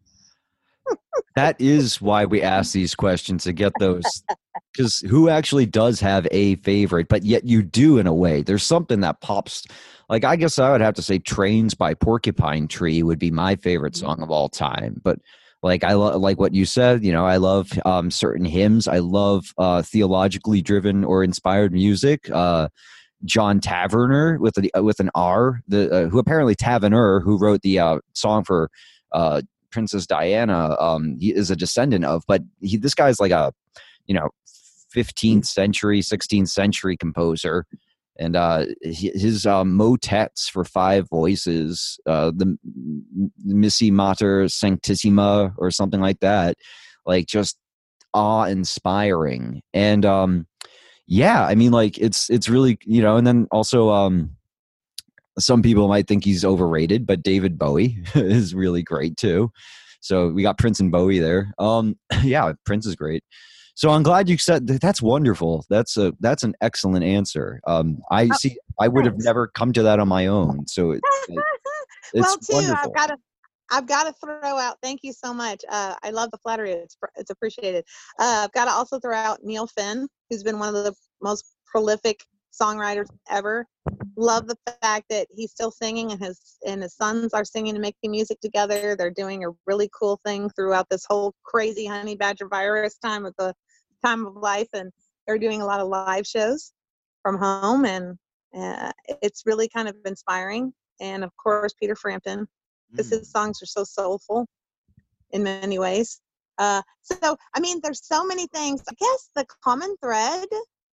That is why we ask these questions, to get those, because who actually does have a favorite, but yet you do in a way. There's something that pops. Like, I guess I would have to say Trains by Porcupine Tree would be my favorite song of all time. But like, I lo- like what you said, you know, I love um, certain hymns. I love uh, theologically driven or inspired music. Uh, John Taverner with a, with an R, the uh, who apparently Taverner, who wrote the uh, song for uh, Princess Diana, um, he is a descendant of. But he, this guy's like a, you know, fifteenth century, sixteenth century composer, And uh, his uh, motets for five voices, uh, the Missi Mater Sanctissima or something like that, like just awe-inspiring. And um, yeah, I mean, like it's it's really, you know, and then also um, some people might think he's overrated, but David Bowie is really great too. So we got Prince and Bowie there. Um, yeah, Prince is great. So I'm glad you said that. That's wonderful. That's a that's an excellent answer. Um, I Oh, see. I would have thanks. never come to that on my own. So it, it, it's well, too, wonderful. I've got to I've got to throw out. Thank you so much. Uh, I love the flattery. It's it's appreciated. Uh, I've got to also throw out Neil Finn, who's been one of the most prolific songwriters ever. Love the fact that he's still singing, and his and his sons are singing and making music together. They're doing a really cool thing throughout this whole crazy honey badger virus time of the time of life, and they're doing a lot of live shows from home, and uh, it's really kind of inspiring. And of course, Peter Frampton, because his songs are so soulful in many ways. Uh, so, I mean, there's so many things. I guess the common thread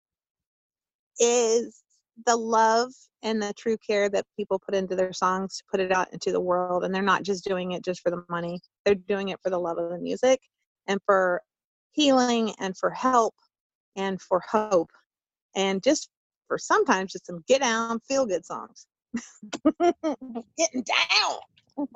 is the love and the true care that people put into their songs to put it out into the world. And they're not just doing it just for the money. They're doing it for the love of the music and for healing and for help and for hope. And just for sometimes just some get down, feel good songs. Getting down.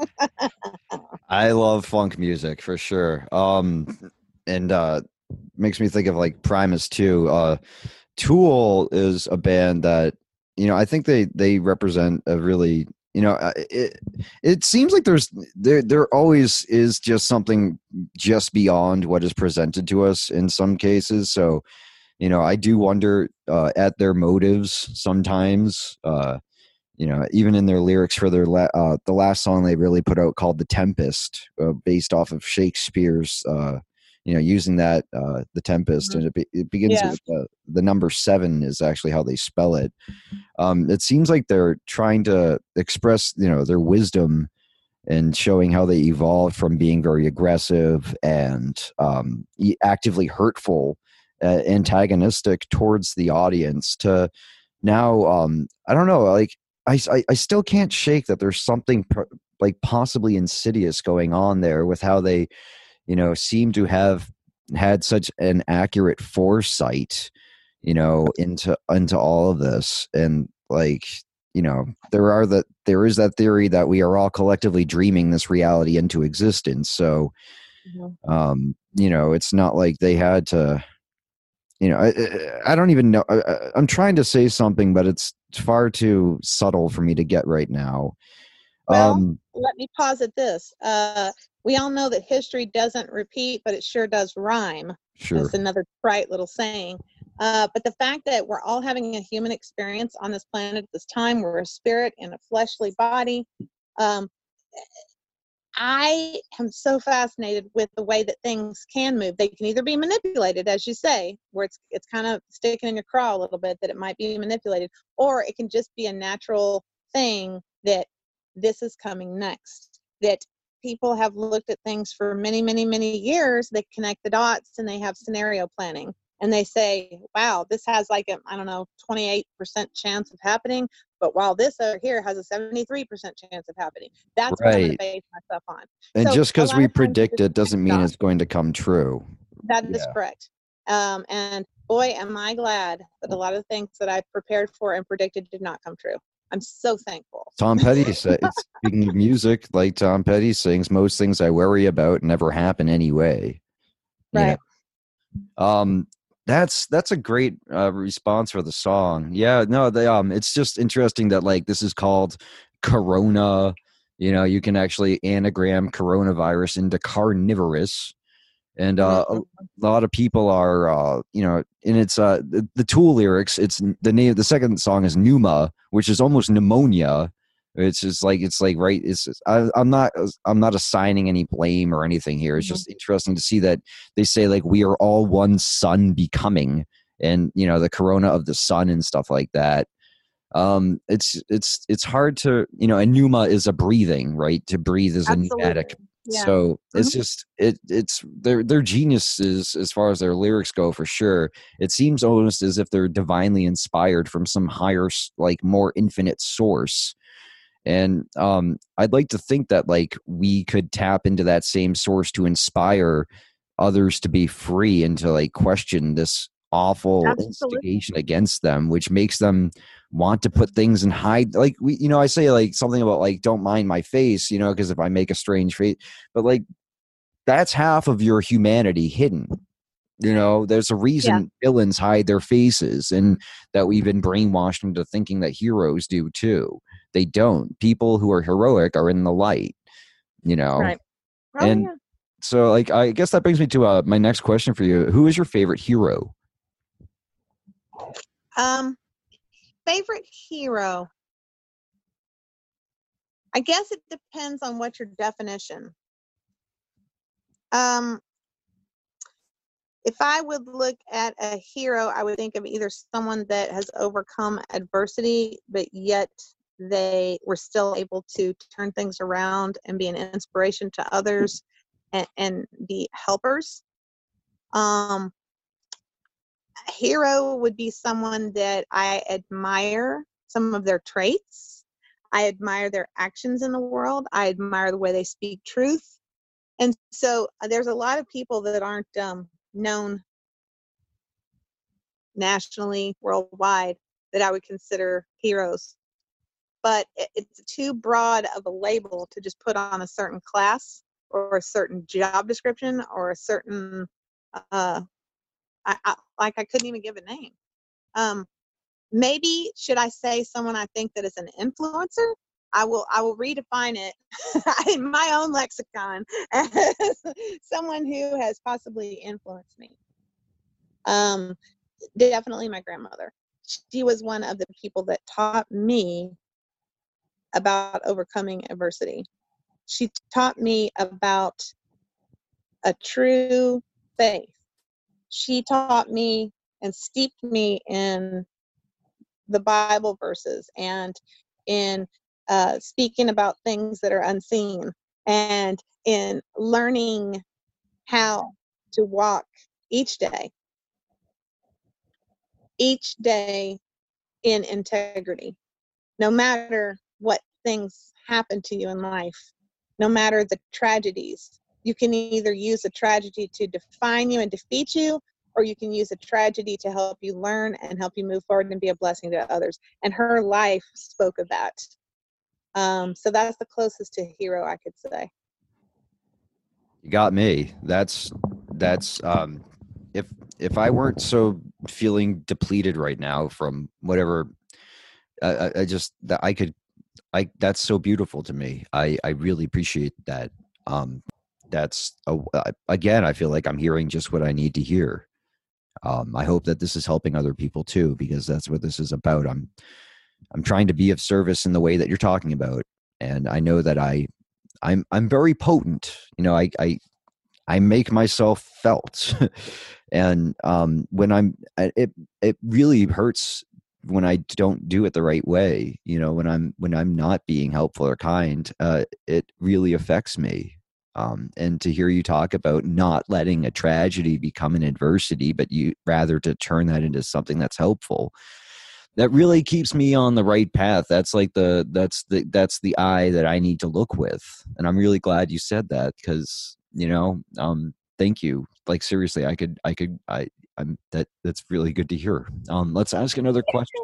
I love funk music for sure. Um, and uh, makes me think of like Primus too. Uh, Tool is a band that, you know, I think they they represent a really, you know, it it seems like there's there there always is just something just beyond what is presented to us in some cases. So, you know, I do wonder uh, at their motives sometimes. Uh, you know, even in their lyrics for their la- uh, the last song they really put out called "The Tempest," uh, based off of Shakespeare's. Uh, you know, using that uh, the Tempest, Mm-hmm. and it, be, it begins Yeah. with uh, the number seven is actually how they spell it. Um, it seems like they're trying to express, you know, their wisdom and showing how they evolved from being very aggressive and um, e- actively hurtful, uh, antagonistic towards the audience to now. Um, I don't know, like I, I, I still can't shake that there's something pr- like possibly insidious going on there with how they, you know, seem to have had such an accurate foresight, you know, into into all of this. And like, you know, there are that there is that theory that we are all collectively dreaming this reality into existence. So, Mm-hmm. um, you know, it's not like they had to, you know, I, I don't even know. I, I'm trying to say something, but it's far too subtle for me to get right now. Well, Um, let me posit this. Uh, we all know that history doesn't repeat, but it sure does rhyme. sure. That's another trite little saying. Uh, but the fact that we're all having a human experience on this planet at this time, we're a spirit in a fleshly body. Um, I am so fascinated with the way that things can move. They can either be manipulated, as you say, where it's it's kind of sticking in your craw a little bit, that it might be manipulated, or it can just be a natural thing that this is coming next. That people have looked at things for many, many, many years. They connect the dots and they have scenario planning. And they say, wow, this has like a, I don't know, twenty-eight percent chance of happening. But while this over here has a seventy-three percent chance of happening, that's what I'm going to Right. base myself on. And So just a because lot we of times you predict just it doesn't connect mean dots. it's going to come true. That is Yeah. correct. Um, and boy, am I glad that a lot of things that I prepared for and predicted did not come true. I'm so thankful. Tom Petty said, speaking of music, like Tom Petty sings, most things I worry about never happen anyway. You Right. know? Um, that's that's a great uh, response for the song. Yeah, no, they um, it's just interesting that like this is called Corona. You know, you can actually anagram coronavirus into carnivorous, and uh, Mhm. a lot of people are, uh, you know, and it's uh, the, the Tool lyrics. It's the name. The second song is Pneuma, which is almost pneumonia. It's just like it's like right. It's just, I, I'm not I'm not assigning any blame or anything here. It's Mhm. just interesting to see that they say like we are all one sun becoming, and you know the corona of the sun and stuff like that. Um, it's it's it's hard to, you know, and pneuma is a breathing, right? To breathe is a Absolutely. pneumatic Yeah. So it's Mhm. just it it's they're they're geniuses as far as their lyrics go, for sure. It seems almost as if they're divinely inspired from some higher s- like more infinite source. And um I'd like to think that like we could tap into that same source to inspire others to be free and to like question this awful Absolutely. instigation against them, which makes them want to put things and hide. Like we, you know, I say like something about like don't mind my face, you know, because if I make a strange face, but like that's half of your humanity hidden. You know, there's a Yeah. reason villains hide their faces, and that we've been brainwashed into thinking that heroes do too. They don't. People who are heroic are in the light, you know. Right. Oh And yeah. so, like, I guess that brings me to uh, my next question for you. Who is your favorite hero? Um, favorite hero. I guess it depends on what your definition. Um, if I would look at a hero, I would think of either someone that has overcome adversity, but yet they were still able to turn things around and be an inspiration to others and, and be helpers. Um, a hero would be someone that I admire some of their traits. I admire their actions in the world. I admire the way they speak truth. And so uh, there's a lot of people that aren't um, known nationally, worldwide, that I would consider heroes. But it's too broad of a label to just put on a certain class or a certain job description or a certain, uh, I, I, like I couldn't even give a name. Um, maybe should I say someone I think that is an influencer? I will I will redefine it in my own lexicon as someone who has possibly influenced me. Um, definitely my grandmother. She was one of the people that taught me about overcoming adversity. She taught me about a true faith. She taught me and steeped me in the Bible verses and in uh, speaking about things that are unseen and in learning how to walk each day, each day in integrity, no matter what things happen to you in life, no matter the tragedies. You can either use a tragedy to define you and defeat you, or you can use a tragedy to help you learn and help you move forward and be a blessing to others. And her life spoke of that. Um, so that's the closest to hero I could say. You got me. That's that's um if if I weren't so feeling depleted right now from whatever I, I I just that I could I that's so beautiful to me. I I really appreciate that. Um that's a, again I feel like I'm hearing just what I need to hear. Um I hope that this is helping other people too, because that's what this is about. I'm I'm trying to be of service in the way that you're talking about, and I know that I I'm I'm very potent. You know, I I I make myself felt. And um, when I'm, it it really hurts when I don't do it the right way. You know, when I'm when I'm not being helpful or kind, uh, it really affects me. Um, and to hear you talk about not letting a tragedy become an adversity, but you rather to turn that into something that's helpful, that really keeps me on the right path. That's like the that's the that's the eye that I need to look with. And I'm really glad you said that, because you know, um, thank you. Like seriously, I could I could I I'm that that's really good to hear. Um, let's ask another question.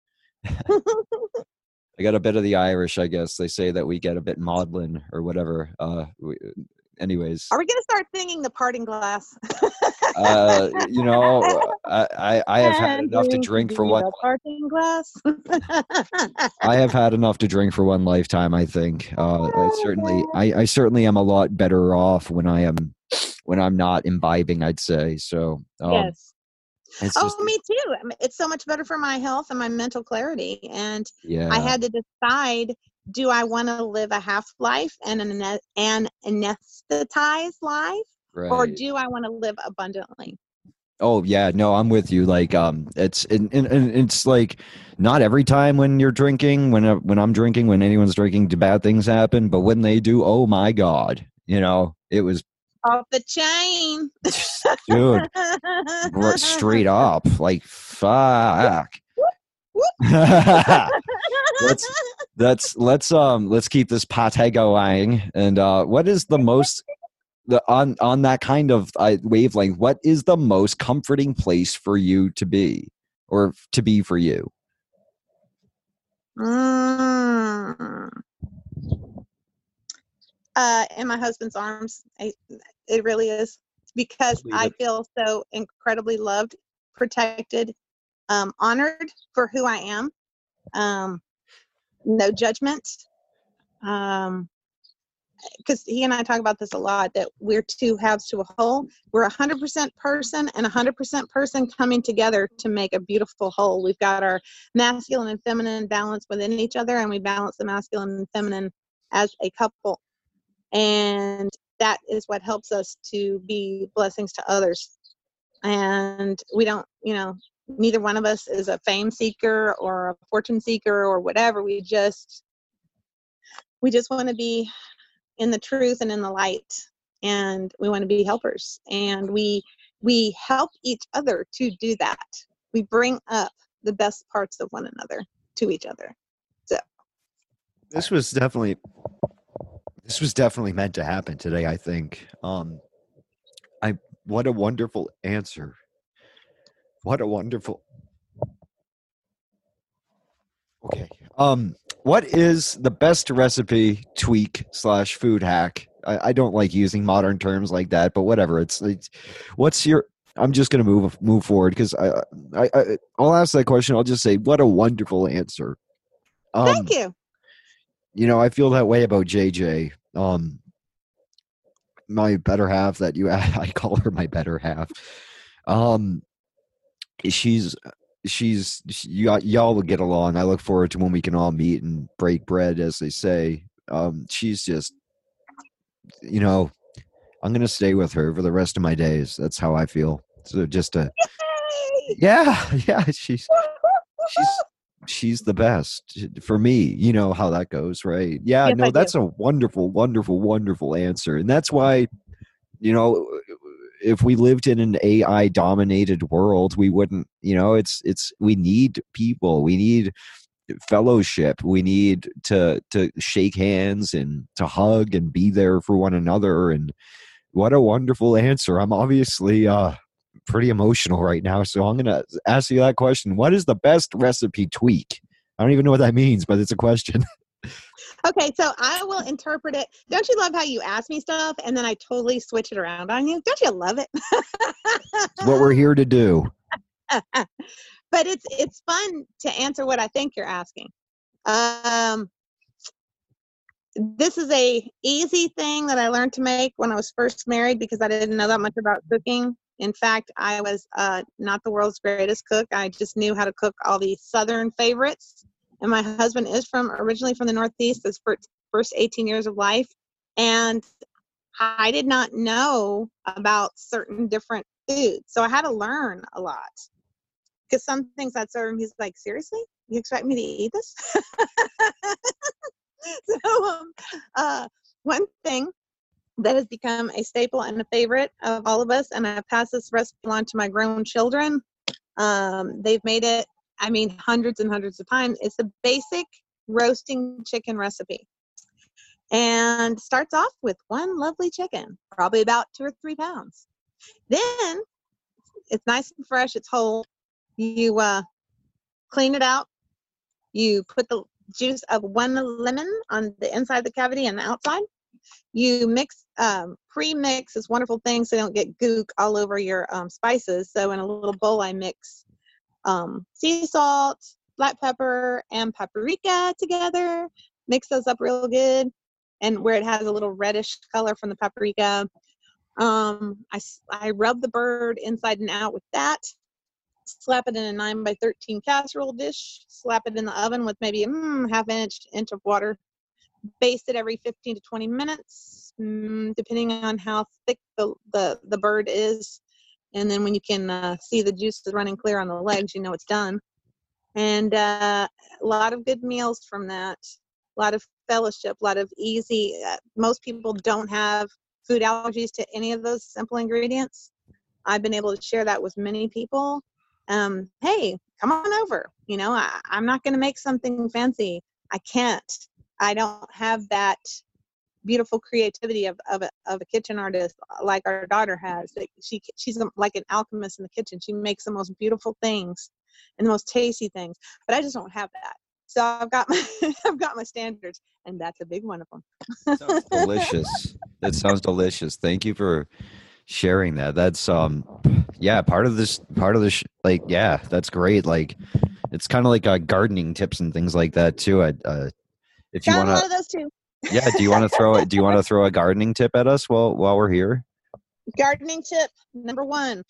I got a bit of the Irish, I guess. They say that we get a bit maudlin or whatever. Uh, we, anyways, Are we going to start singing the parting glass? uh, you know, I, I I have had And enough to drink to drink for be one. the parting glass. I have had enough to drink for one lifetime. I think. Uh, I certainly, I, I certainly am a lot better off when I am, when I'm not imbibing. I'd say so. Um, Yes. it's Oh, just, me too. I mean, it's so much better for my health and my mental clarity. And I yeah, had to decide, do I want to live a half life and an, ane- an anesthetized life, or right. do I want to live abundantly? Oh yeah, no, I'm with you. Like, um, it's and, and, and it's like not every time when you're drinking, when uh, when I'm drinking, when anyone's drinking, do bad things happen. But when they do, oh my god, You know, it was Off the chain. dude, r- straight up, like fuck. let's let's let's um let's keep this pate going. And uh, what is the most the on on that kind of uh, wavelength? What is the most comforting place for you to be, or to be for you? Mm. Uh, in my husband's arms. I, it really is, because Believe I it. feel so incredibly loved, protected, um, honored for who I am. Um, no judgment. Um, because he and I talk about this a lot, that we're two halves to a whole. We're a hundred percent person and a hundred percent person coming together to make a beautiful whole. We've got our masculine and feminine balance within each other, and we balance the masculine and feminine as a couple. And that is what helps us to be blessings to others. And we don't, you know, neither one of us is a fame seeker or a fortune seeker or whatever. We just, we just want to be in the truth and in the light, and we want to be helpers, and we we help each other to do that. We bring up the best parts of one another to each other. So This was definitely this was definitely meant to happen today, I think. Um I what a wonderful answer. What a wonderful Okay. Um, what is the best recipe tweak slash food hack? I, I don't like using modern terms like that, but whatever. It's, it's what's your? I'm just gonna move move forward because I, I I I'll ask that question. I'll just say what a wonderful answer. thank Um, you. you know, I feel that way about J J. Um, my better half. That you I call her my better half. Um, she's she's she, y'all, y'all will get along. I look forward to when we can all meet and break bread, as they say. Um, she's just, you know, I'm gonna stay with her for the rest of my days. That's how I feel. So just a, Yay! yeah, yeah. She's she's she's the best for me. You know how that goes, right? Yeah, Yes, no, I do. that's a wonderful, wonderful, wonderful answer, and that's why, you know, if we lived in an A I dominated world, we wouldn't, you know, it's, it's, we need people, we need fellowship, we need to, to shake hands and to hug and be there for one another. And what a wonderful answer. I'm obviously, uh, pretty emotional right now. So I'm going to ask you that question. What is the best recipe tweak? I don't even know what that means, but it's a question. Okay, so I will interpret it. Don't you love how you ask me stuff and then I totally switch it around on you? Don't you love it? It's what we're here to do. But it's it's fun to answer what I think you're asking. Um, this is a easy thing that I learned to make when I was first married, because I didn't know that much about cooking. In fact, I was uh, not the world's greatest cook. I just knew how to cook all the Southern favorites. And my husband is from originally from the Northeast, his first, first eighteen years of life. And I did not know about certain different foods. So I had to learn a lot. Because some things I'd serve him, he's like, seriously? You expect me to eat this? So um, uh, one thing that has become a staple and a favorite of all of us, and I pass this recipe on to my grown children. Um, they've made it, I mean, hundreds and hundreds of times. It's a basic roasting chicken recipe. And starts off with one lovely chicken, probably about two or three pounds. Then it's nice and fresh, it's whole. You uh, clean it out. You put the juice of one lemon on the inside of the cavity and the outside. You mix, um, pre-mix is wonderful thing so you don't get gook all over your um, spices. So in a little bowl, I mix um, sea salt, black pepper, and paprika together. Mix those up real good. And where it has a little reddish color from the paprika, um, I, I rub the bird inside and out with that. Slap it in a nine by thirteen casserole dish, slap it in the oven with maybe a mm, half inch inch of water, baste it every fifteen to twenty minutes, mm, depending on how thick the, the, the bird is. And then when you can uh, see the juices running clear on the legs, you know it's done. And uh, a lot of good meals from that. A lot of fellowship, a lot of easy. Uh, most people don't have food allergies to any of those simple ingredients. I've been able to share that with many people. Um, hey, come on over. You know, I, I'm not going to make something fancy. I can't. I don't have that beautiful creativity of, of, a, of a kitchen artist like our daughter has. She She's like an alchemist in the kitchen. She makes the most beautiful things and the most tasty things. But I just don't have that. So I've got my I've got my standards, and that's a big one of them. Sounds delicious. That sounds delicious. Thank you for sharing that. That's um yeah, part of this part of this like yeah, that's great. Like it's kind of like uh, gardening tips and things like that too. I uh if you got want a lot of those too. Yeah, do you want to throw it do you want to throw a gardening tip at us while while we're here? Gardening tip number one: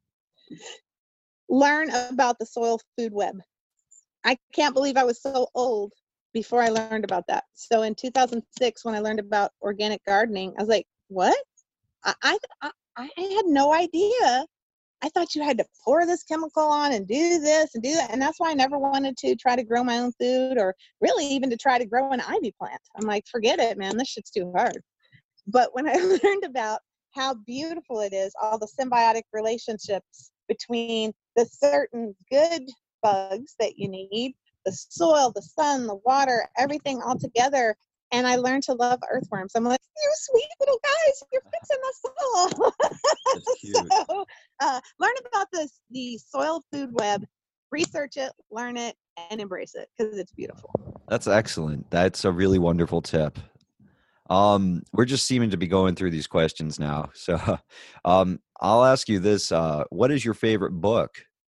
learn about the soil food web. I can't believe I was so old before I learned about that. So in two thousand six, when I learned about organic gardening, I was like, what? I, I, I had no idea. I thought you had to pour this chemical on and do this and do that. And that's why I never wanted to try to grow my own food, or really even to try to grow an ivy plant. I'm like, forget it, man. This shit's too hard. But when I learned about how beautiful it is, all the symbiotic relationships between the certain good bugs that you need, the soil, the sun, the water, everything all together. And I learned to love earthworms. I'm like, you sweet little guys, you're fixing the soil. That's cute. So uh, learn about this, the soil food web, research it, learn it, and embrace it, because it's beautiful. That's excellent. That's a really wonderful tip. Um, we're just seeming to be going through these questions now. So um, I'll ask you this. Uh, what is your favorite book?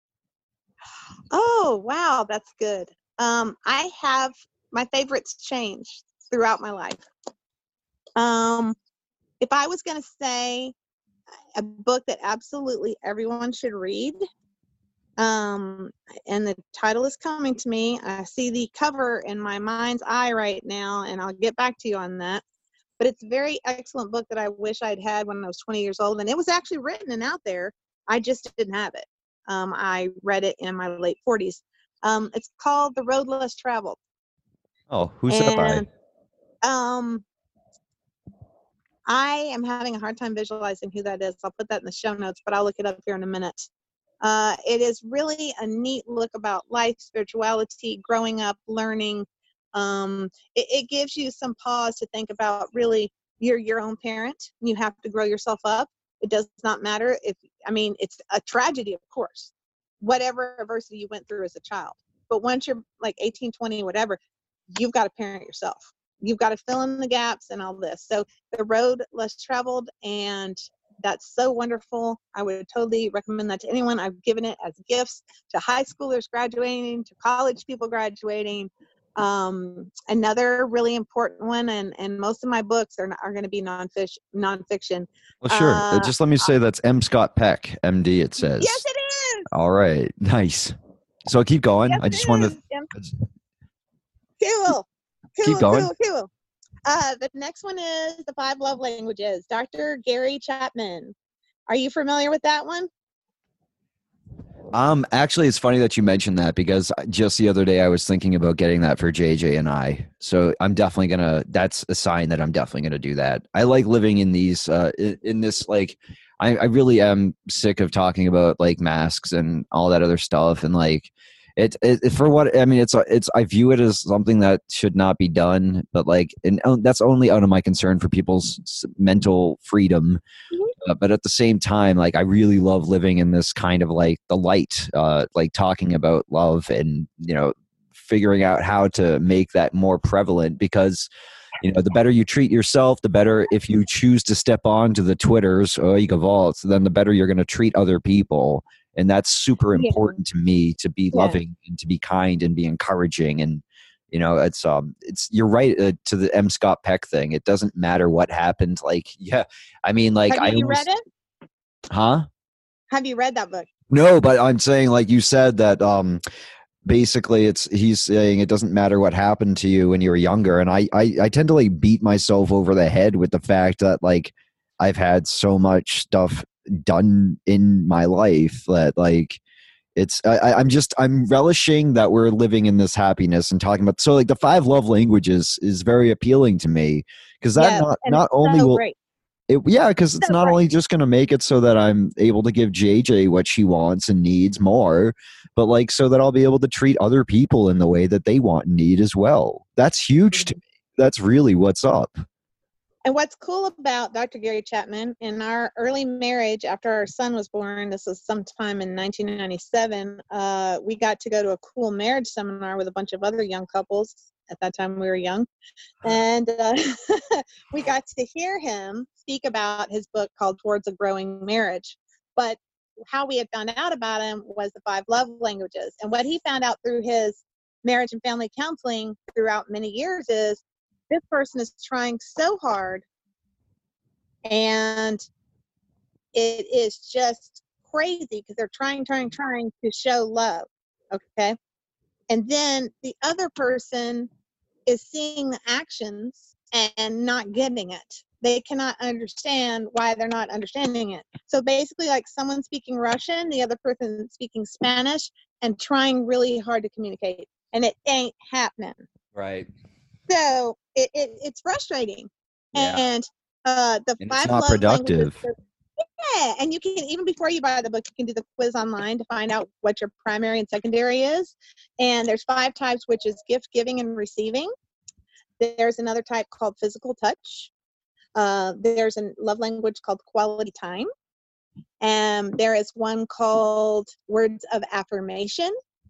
Oh, wow, that's good. Um, I have, my favorites change throughout my life. Um, if I was going to say a book that absolutely everyone should read, um, and the title is coming to me, I see the cover in my mind's eye right now, and I'll get back to you on that. But it's a very excellent book that I wish I'd had when I was twenty years old, and it was actually written and out there. I just didn't have it. Um, I read it in my late forties. Um, it's called The Road Less Traveled. Oh, who's and, that by? Um, I am having a hard time visualizing who that is. I'll put that in the show notes, but I'll look it up here in a minute. Uh, it is really a neat look about life, spirituality, growing up, learning. Um, it, it gives you some pause to think about, really, you're your own parent. You have to grow yourself up. It does not matter if, I mean, it's a tragedy, of course, whatever adversity you went through as a child. But once you're like eighteen, twenty, whatever, you've got to parent yourself. You've got to fill in the gaps and all this. So The Road Less Traveled, and that's so wonderful. I would totally recommend that to anyone. I've given it as gifts to high schoolers graduating, to college people graduating. Um, another really important one, and, and most of my books are, are going to be non-fish, nonfiction. Well, sure. Uh, Just let me say that's M. Scott Peck, M D, it says. Yes, it is. All right. Nice. So keep going. Yes, I just want to... Cool. Cool, Keep going. Cool, cool. Uh, the next one is The Five Love Languages, Doctor Gary Chapman. Are you familiar with that one? Um, actually, it's funny that you mentioned that, because just the other day I was thinking about getting that for J J and I. So I'm definitely gonna. That's a sign that I'm definitely gonna do that. I like living in these, uh, in, in this like. I, I really am sick of talking about like masks and all that other stuff, and like it, it for what I mean. It's it's I view it as something that should not be done, but like, and that's only out of my concern for people's mental freedom. Uh, but at the same time, like, I really love living in this kind of like the light, uh, like talking about love and, you know, figuring out how to make that more prevalent, because, you know, the better you treat yourself, the better, if you choose to step on to the Twitters or Oiga Vaults, then the better you're going to treat other people. And that's super important yeah. to me, to be yeah. loving and to be kind and be encouraging. And, you know, it's, um, it's, you're right uh, to the M. Scott Peck thing. It doesn't matter what happened. Like, yeah, I mean, like, Have you I almost, read it? Huh? Have you read that book? No, but I'm saying, like you said, that, um, basically it's, he's saying it doesn't matter what happened to you when you were younger. And I, I, I tend to like beat myself over the head with the fact that like I've had so much stuff done in my life that like, It's I, I- I'm just I'm relishing that we're living in this happiness and talking about. So like the five love languages is very appealing to me because that Yes, not and not it's only so will great. it, yeah, because it's So not great. only just going to make it so that I'm able to give J J what she wants and needs more, but like so that I'll be able to treat other people in the way that they want and need as well. That's huge to me. That's really what's up. And what's cool about Doctor Gary Chapman, in our early marriage after our son was born, this was sometime in nineteen ninety-seven, uh, we got to go to a cool marriage seminar with a bunch of other young couples. At that time, we were young. And uh, we got to hear him speak about his book called Towards a Growing Marriage. But how we had found out about him was the five love languages. And what he found out through his marriage and family counseling throughout many years is this person is trying so hard, and it is just crazy because they're trying, trying, trying to show love. Okay. And then the other person is seeing the actions and not getting it. They cannot understand why they're not understanding it. So basically, like someone speaking Russian, the other person speaking Spanish, and trying really hard to communicate, and it ain't happening. Right. So it, it it's frustrating. Yeah. And uh, the And five it's not love languages. productive. Yeah, and you can, even before you buy the book, you can do the quiz online to find out what your primary and secondary is. And there's five types, which is gift giving and receiving. There's another type called physical touch. Uh, there's a love language called quality time. And there is one called words of affirmation.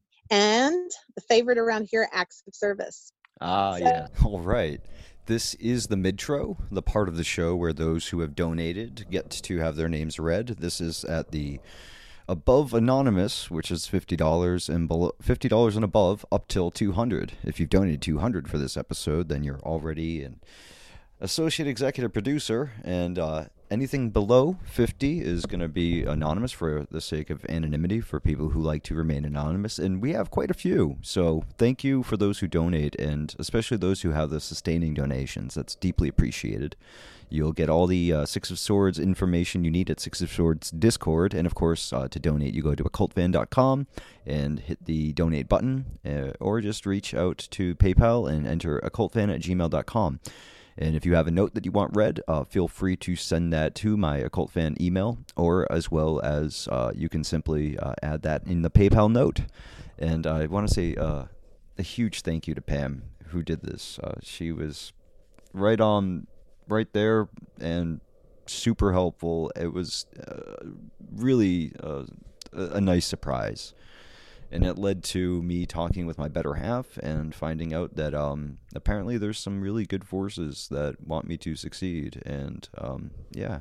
And the favorite around here, acts of service. Ah, So- yeah. All right. This is the midtro, the part of the show where those who have donated get to have their names read. This is at the above anonymous, which is fifty dollars and below fifty dollars and above, up till two hundred. If you've donated two hundred for this episode, then you're already an associate executive producer, and uh, anything below fifty is going to be anonymous for the sake of anonymity for people who like to remain anonymous, and we have quite a few. So thank you for those who donate, and especially those who have the sustaining donations. That's deeply appreciated. You'll get all the uh, Six of Swords information you need at Six of Swords Discord. And, of course, uh, to donate, you go to occult fan dot com and hit the donate button, uh, or just reach out to PayPal and enter occult fan at gmail dot com. And if you have a note that you want read, uh, feel free to send that to my Occult Fan email, or as well as uh, you can simply uh, add that in the PayPal note. And I want to say uh, a huge thank you to Pam, who did this. Uh, she was right on... right there and super helpful. It was uh, really uh, a nice surprise, and it led to me talking with my better half and finding out that um, apparently there's some really good forces that want me to succeed. And um, yeah,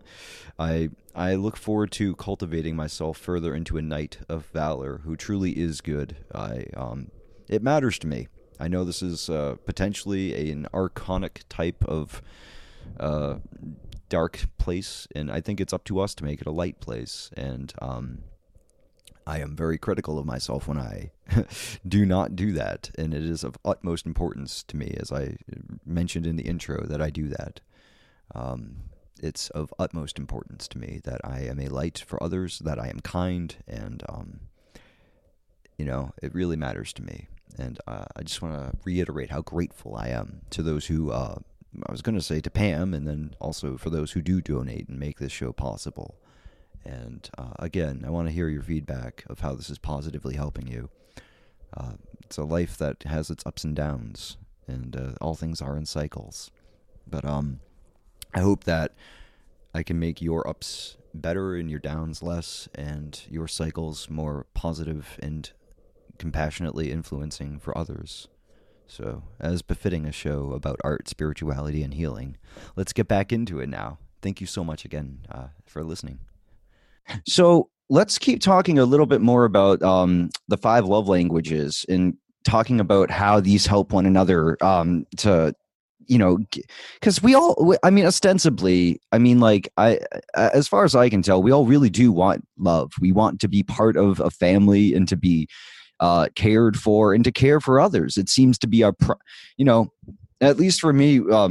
I I look forward to cultivating myself further into a knight of valor who truly is good. I um, it matters to me. I know this is uh, potentially a, an archonic type of uh, dark place, and I think it's up to us to make it a light place. And um, I am very critical of myself when I do not do that, and it is of utmost importance to me, as I mentioned in the intro, that I do that. Um, it's of utmost importance to me that I am a light for others, that I am kind, and um, you know, it really matters to me. And uh, I just want to reiterate how grateful I am to those who, uh, I was going to say to Pam, and then also for those who do donate and make this show possible. And uh, again, I want to hear your feedback of how this is positively helping you. Uh, it's a life that has its ups and downs, and uh, all things are in cycles. But um, I hope that I can make your ups better and your downs less, and your cycles more positive and compassionately influencing for others. So, as befitting a show about art, spirituality, and healing, let's get back into it now. Thank you so much again uh, for listening. So let's keep talking a little bit more about um, the five love languages and talking about how these help one another um, to, you know, because we all, I mean, ostensibly, I mean, like, I, as far as I can tell, we all really do want love. We want to be part of a family and to be uh, cared for and to care for others. It seems to be our, you know, at least for me, um,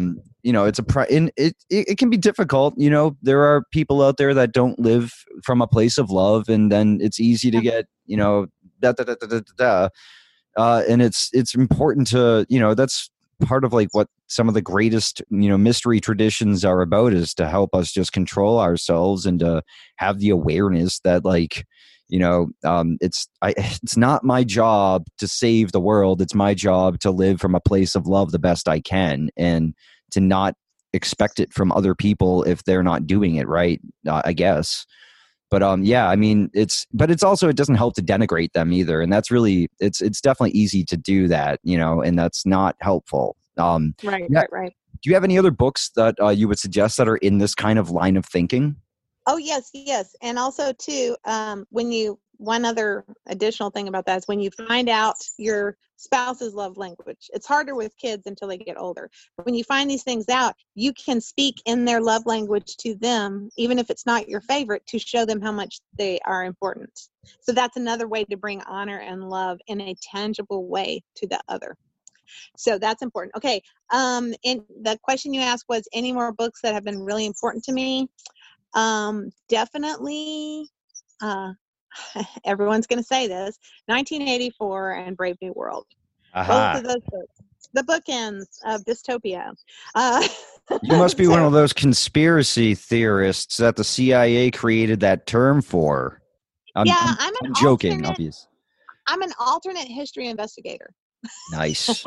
you know, it's a pri- and it, it it can be difficult. You know, there are people out there that don't live from a place of love, and then it's easy to get, you know, da da da da da da. da. Uh, and it's it's important to, you know, that's part of like what some of the greatest, you know, mystery traditions are about, is to help us just control ourselves and to have the awareness that, like, you know, um, it's I it's not my job to save the world. It's my job to live from a place of love the best I can, and to not expect it from other people if they're not doing it right, uh, I guess. But um, yeah, I mean, it's but it's also, it doesn't help to denigrate them either, and that's really, it's it's definitely easy to do that, you know, and that's not helpful. Um, Right, yeah. right, right. Do you have any other books that uh, you would suggest that are in this kind of line of thinking? Oh yes, yes, and also too, um, when you one other additional thing about that is when you find out your spouse's love language. It's harder with kids until they get older. But when you find these things out, you can speak in their love language to them, even if it's not your favorite, to show them how much they are important. So that's another way to bring honor and love in a tangible way to the other. So that's important. Okay, um, and the question you asked was any more books that have been really important to me. Um, definitely, uh, everyone's going to say this, nineteen eighty-four and Brave New World. Both Aha. of those books, the bookends of dystopia. Uh, You must be so, one of those conspiracy theorists that the C I A created that term for. I'm, yeah, I'm, I'm an I'm joking, alternate, obvious. I'm an alternate history investigator. Nice.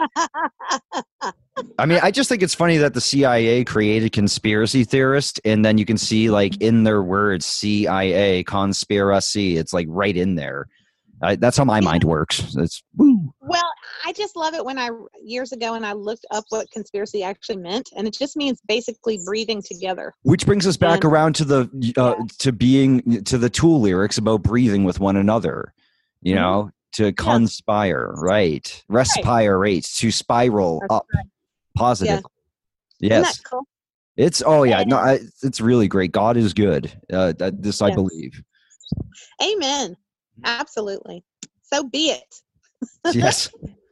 I mean, I just think it's funny that the C I A created conspiracy theorist, and then you can see, like, in their words, C I A, conspiracy. It's like right in there. I, that's how my Yeah. mind works. It's woo. Well, I just love it when I, years ago, and I looked up what conspiracy actually meant, and it just means basically breathing together. Which brings us back And, around to the uh, yeah. to being to the Tool lyrics about breathing with one another. You Mhm. know, to conspire, right? Respirate, to spiral That's up, right. positive. Isn't Yes, that cool? it's oh yeah, no, And- I, it's really great. God is good. Uh, that, this I Yes. believe. Amen. Absolutely. So be it. Yes.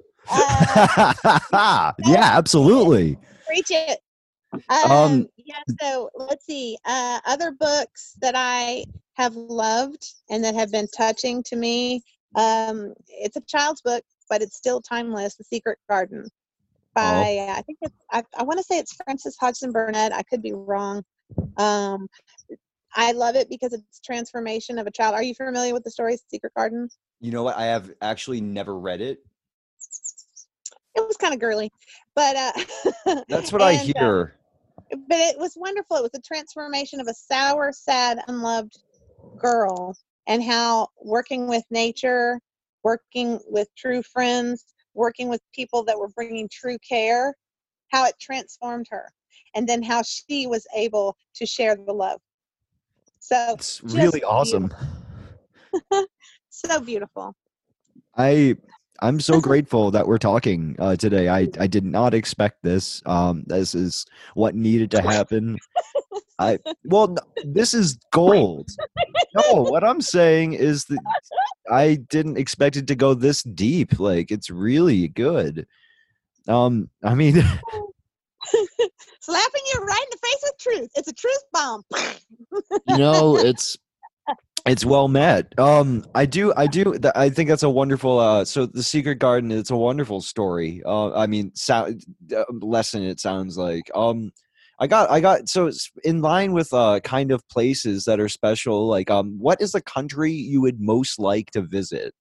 Uh, Yeah, absolutely. Preach it. Um, Um, yeah, so let's see. Uh, other books that I have loved and that have been touching to me. Um, it's a child's book, but it's still timeless. The Secret Garden by, Oh. I think it's, I, I want to say it's Frances Hodgson Burnett. I could be wrong. Um, I love it because it's transformation of a child. Are you familiar with the story Secret Garden? You know what? I have actually never read it. It was kind of girly, but uh, That's what I and, uh, hear. but it was wonderful. It was a transformation of a sour, sad, unloved girl, and how working with nature, working with true friends, working with people that were bringing true care, how it transformed her, and then how she was able to share the love. So It's just really awesome. beautiful. So beautiful. I I'm so grateful that we're talking uh, today. I I did not expect this. Um, this is what needed to happen. I well, n- this is gold. No, what I'm saying is that I didn't expect it to go this deep. Like, it's really good. Um, I mean, Slapping you right in the face with truth. It's a truth bomb. you know, it's it's well met. Um, I do, I do. th- I think that's a wonderful. Uh, so the Secret Garden, it's a wonderful story. Uh, I mean, sound uh, lesson. It sounds like. Um, I got, I got. So it's in line with uh, kind of places that are special. Like, um, what is the country you would most like to visit?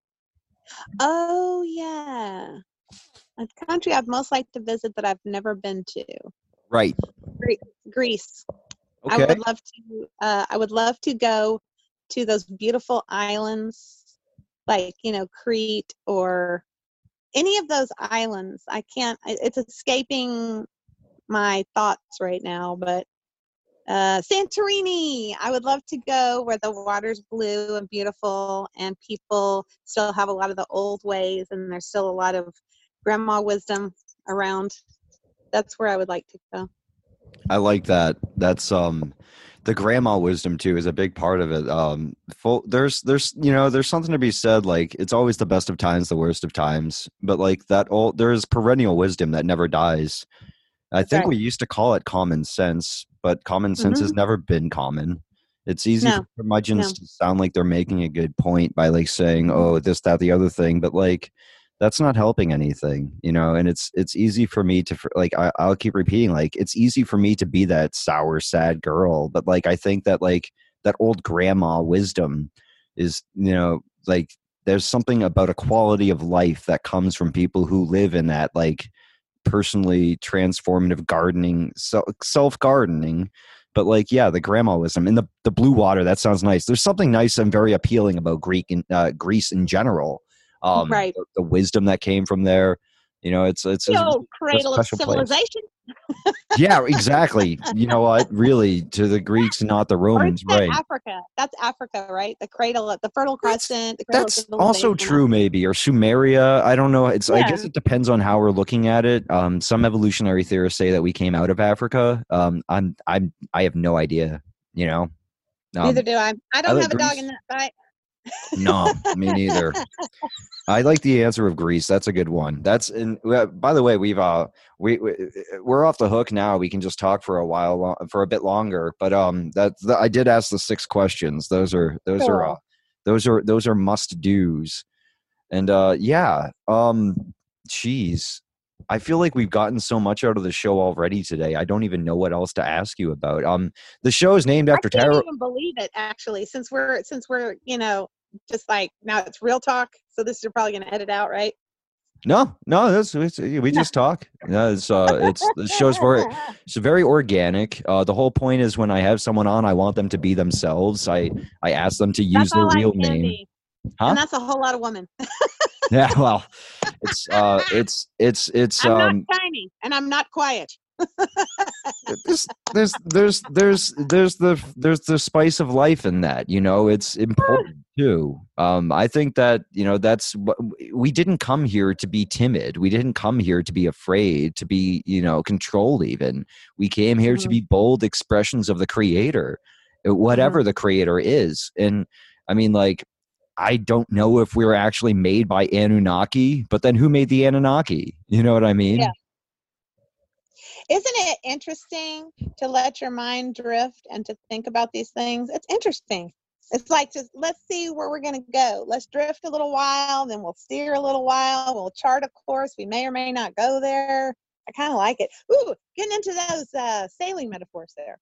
Oh yeah. A country I'd most like to visit that I've never been to. Right. Gre- Greece. I Okay. would love to. Uh, I would love to go to those beautiful islands, like you know Crete or any of those islands. I can't. I- It's escaping my thoughts right now, but uh, Santorini. I would love to go where the water's blue and beautiful, and people still have a lot of the old ways, and there's still a lot of grandma wisdom around. That's where I would like to go. I like that. That's um the grandma wisdom too is a big part of it. Um full there's there's you know, there's something to be said, like it's always the best of times, the worst of times, but like that old there's perennial wisdom that never dies. I That's think right. we used to call it common sense, but common sense has Hmm. never been common. It's easy for No, curmudgeons no. to sound like they're making a good point by like saying, Mhm. "Oh, this, that, the other thing," but like that's not helping anything, you know. And it's it's easy for me to for- like I, I'll keep repeating like it's easy for me to be that sour, sad girl, but like I think that like that old grandma wisdom is, you know, like there's something about a quality of life that comes from people who live in that like personally transformative gardening, self gardening. But like, yeah, the grandma wisdom and the, the blue water, that sounds nice. There's something nice and very appealing about Greek and uh, Greece in general. Um, Right. the, the wisdom that came from there, you know, it's it's a, The old a cradle of special place. civilization. Yeah, exactly. You know what? Really, to the Greeks, not the Or is Romans, that right? Africa? That's Africa, right? The cradle, of the Fertile That's Crescent, the cradle of that's also civilization. true, maybe, or Sumeria. I don't know. It's I guess Yeah. it depends on how we're looking at it. Um, some evolutionary theorists say that we came out of Africa. Um, I'm I'm I have no idea. You know. Neither Um, do I. I I don't like have a dog in Greece. that fight. No, me neither. I like the answer of Greece. That's a good one. That's and uh, by the way, we've uh we, we we're off the hook now. We can just talk for a while lo- for a bit longer. But um that the, I did ask the six questions. Those are those are uh, Cool. those are those are must do's. And uh yeah, um geez. I feel like we've gotten so much out of the show already today. I don't even know what else to ask you about. Um the show is named I after can't Tara. even believe it, actually, since we're since we're you know just like now it's real talk. So this you're probably going to edit out, right? No, no, that's it's, we just talk. No, it's uh, it's the show's very, it's very organic. Uh, the whole point is when I have someone on, I want them to be themselves. I I ask them to That's use their all I real can name. be, and Huh? that's a whole lot of women. Yeah. Well, it's uh, it's it's it's I'm not um, tiny, and I'm not quiet. there's there's there's there's there's the there's the spice of life in that, you know. It's important too. um I think that, you know, that's what we didn't come here to be timid. We didn't come here to be afraid, to be, you know, controlled. Even we came here to Mhm, be bold expressions of the creator, mhm. whatever the creator is. And I mean, like, I don't know if we were actually made by Anunnaki, but then who made the Anunnaki? You know what I Yeah. mean? Isn't it interesting to let your mind drift and to think about these things? It's interesting. It's like just let's see where we're going to go. Let's drift a little while, then we'll steer a little while. We'll chart a course. We may or may not go there. I kind of like it. Ooh, getting into those uh, sailing metaphors there.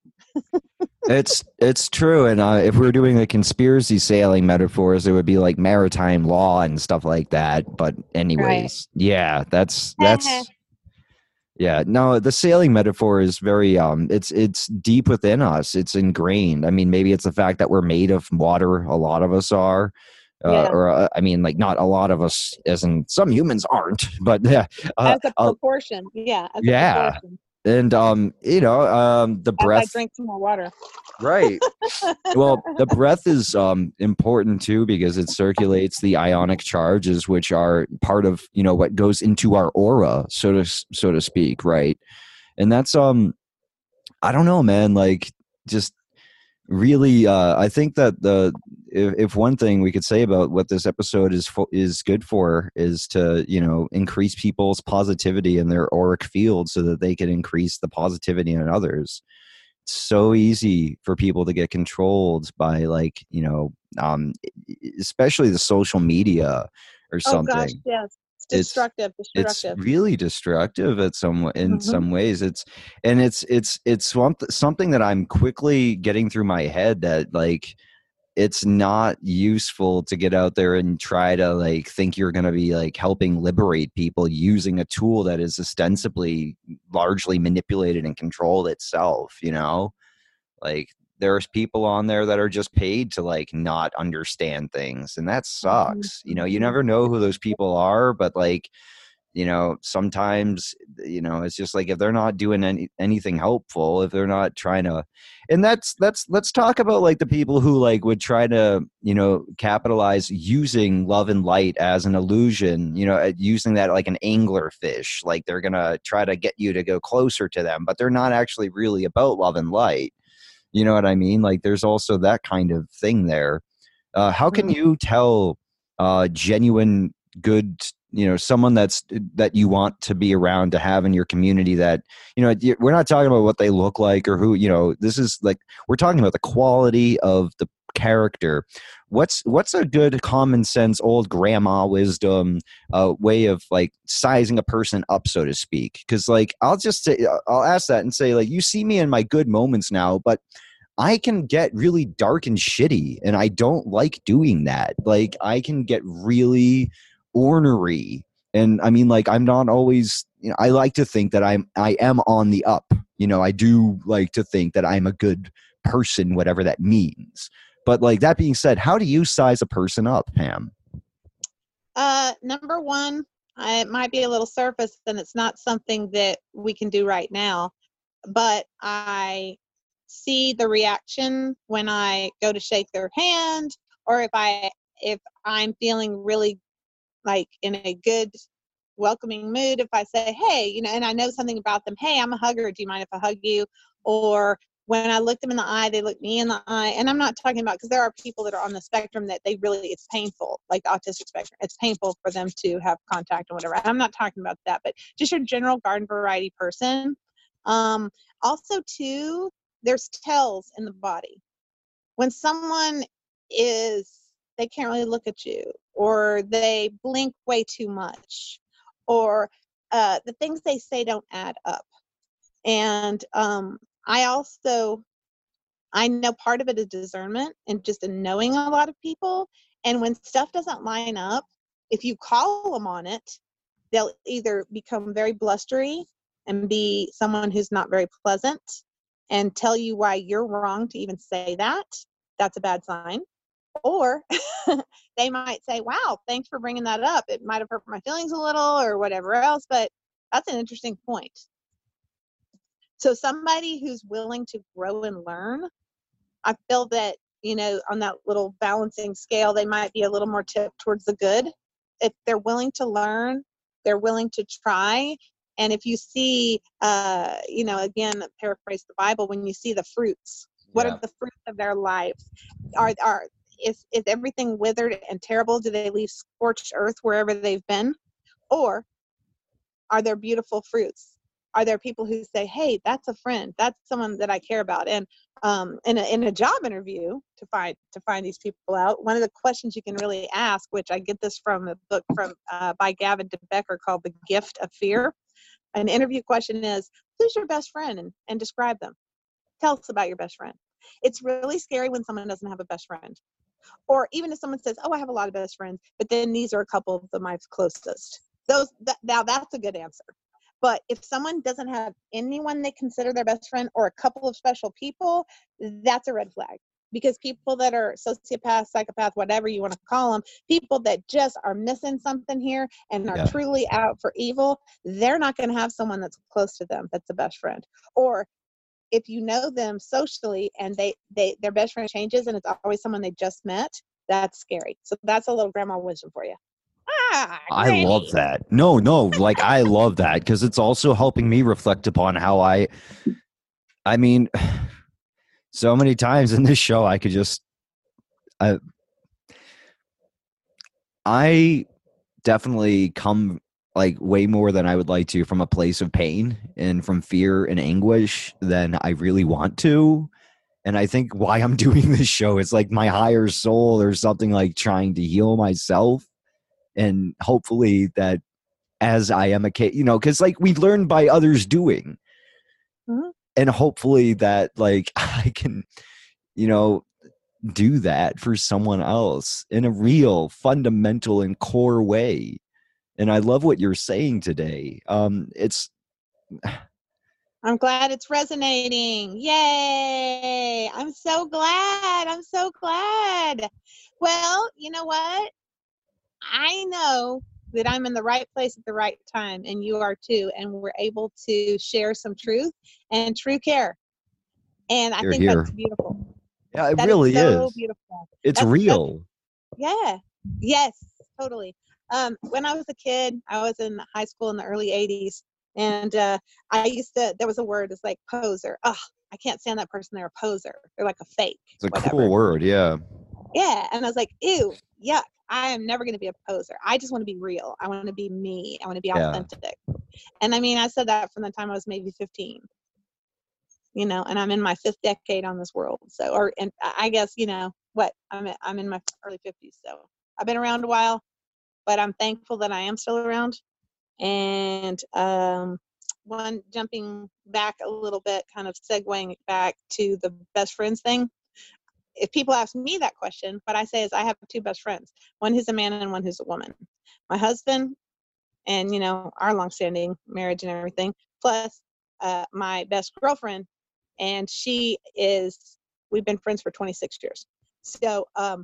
It's it's true, and uh, if we were doing like conspiracy sailing metaphors, it would be like maritime law and stuff like that. But Right. anyways, yeah, that's that's yeah. No, the sailing metaphor is very um, it's it's deep within us. It's ingrained. I mean, maybe it's the fact that we're made of water. A lot of us are, uh, Yeah. or uh, I mean, like not a lot of us, as in some humans aren't. But yeah, uh, As a uh, proportion. Yeah. As a yeah, proportion. and um, you know, um, the As I breath. drink some more water. Right. Well, the breath is um, important too because it circulates the ionic charges, which are part of, you know, what goes into our aura, so to so to speak, right? And that's um, I don't know, man. Like, just really, uh, I think that the if, if one thing we could say about what this episode is fo- is good for is to, you know, increase people's positivity in their auric field so that they can increase the positivity in others. So easy for people to get controlled by, like, you know, um especially the social media or Oh gosh, something. yes. It's it's destructive, it's destructive. really destructive at some in Hmm. some ways. It's and it's it's it's swamp- something that I'm quickly getting through my head, that like it's not useful to get out there and try to like think you're going to be like helping liberate people using a tool that is ostensibly largely manipulated and controlled itself, you know. Like, there's people on there that are just paid to like not understand things, and that Hmm. sucks. You know, you Hmm. never know who those people are, but like, you know, sometimes, you know, it's just like if they're not doing any anything helpful, if they're not trying to, and that's that's let's talk about like the people who like would try to, you know, capitalize using love and light as an illusion, you know, uh, using that like an angler fish, like they're gonna try to get you to go closer to them, but they're not actually really about love and light. You know what I mean? Like, there's also that kind of thing there. Uh, how can Hmm. you tell uh, genuine good you know, someone that's that you want to be around, to have in your community, that, you know, we're not talking about what they look like or who, you know, this is like, we're talking about the quality of the character. What's what's a good common sense old grandma wisdom uh, way of like sizing a person up, so to speak? Because like I'll just say, I'll ask that and say, like, you see me in my good moments now, but I can get really dark and shitty, and I don't like doing that. Like I can get really ornery, and I mean, like, I'm not always, you know, I like to think that I'm I am on the up. You know, I do like to think that I'm a good person, whatever that means. But like that being said, how do you size a person up, Pam? Uh, number one, I, it might be a little surface, and it's not something that we can do right now, but I see the reaction when I go to shake their hand, or if I if I'm feeling really like in a good welcoming mood, if I say, hey, you know, and I know something about them, hey, I'm a hugger, do you mind if I hug you? Or when I look them in the eye, they look me in the eye. And I'm not talking about, because there are people that are on the spectrum that they really, it's painful, like the autistic spectrum. It's painful for them to have contact and whatever. I'm not talking about that, but just your general garden variety person. Um, also, too, there's tells in the body. When someone is, they can't really look at you, or they blink way too much, or uh, the things they say don't add up. And um, I also, I know part of it is discernment and just in knowing a lot of people. And when stuff doesn't line up, if you call them on it, they'll either become very blustery and be someone who's not very pleasant and tell you why you're wrong to even say that. That's a bad sign. Or they might say, wow, thanks for bringing that up. It might have hurt my feelings a little or whatever else, but that's an interesting point. So somebody who's willing to grow and learn, I feel that, you know, on that little balancing scale, they might be a little more tipped towards the good. If they're willing to learn, they're willing to try. And if you see, uh, you know, again, paraphrase the Bible, when you see the fruits, what Yeah. are the fruits of their lives? Are, are, is, is everything withered and terrible? Do they leave scorched earth wherever they've been? Or are there beautiful fruits? Are there people who say, hey, that's a friend, that's someone that I care about? And um, in, a, in a job interview, to find to find these people out, one of the questions you can really ask, which I get this from a book from uh, by Gavin De Becker called The Gift of Fear. An interview question is, who's your best friend, and, and describe them. Tell us about your best friend. It's really scary when someone doesn't have a best friend. Or even if someone says, oh, I have a lot of best friends, but then these are a couple of the my closest. Those that, now that's a good answer. But if someone doesn't have anyone they consider their best friend, or a couple of special people, that's a red flag. Because people that are sociopath, psychopath, whatever you want to call them, people that just are missing something here and are Yeah. truly out for evil, they're not going to have someone that's close to them that's a best friend. Or if you know them socially and they, they their best friend changes and it's always someone they just met, that's scary. So that's a little grandma wisdom for you. Ah, I Granny. love that. No, no, like I love that, because it's also helping me reflect upon how I, I mean, so many times in this show, I could just, I, I definitely come like way more than I would like to from a place of pain and from fear and anguish than I really want to. And I think why I'm doing this show is like my higher soul or something, like trying to heal myself. And hopefully that as I am a kid, you know, because like we learn by others doing. Mm-hmm. And hopefully that like I can, you know, do that for someone else in a real fundamental and core way. And I love what you're saying today. Um, it's I'm glad it's resonating. Yay! I'm so glad. I'm so glad. Well, you know what? I know that I'm in the right place at the right time, and you are too. And we're able to share some truth and true care. And I you're think here. that's beautiful. Yeah, it That really is so is. beautiful. It's That's, that's real. yeah. Yes, totally. Um, when I was a kid, I was in high school in the early eighties. And uh, I used to, there was a word, it's like poser. Oh, I can't stand that person. They're a poser. They're like a fake. It's a whatever. cool word. Yeah. Yeah. And I was like, ew, yuck. I am never going to be a poser. I just want to be real. I want to be me. I want to be Yeah. authentic. And I mean, I said that from the time I was maybe fifteen, you know, and I'm in my fifth decade on this world. So, or, and I guess, you know, what I'm, I'm in my early fifties. So I've been around a while, but I'm thankful that I am still around. And, um, one jumping back a little bit, kind of segueing back to the best friends thing. If people ask me that question, what I say is I have two best friends, one who's a man and one who's a woman. My husband and, you know, our longstanding marriage and everything, plus uh, my best girlfriend. And she is, we've been friends for twenty-six years. So um,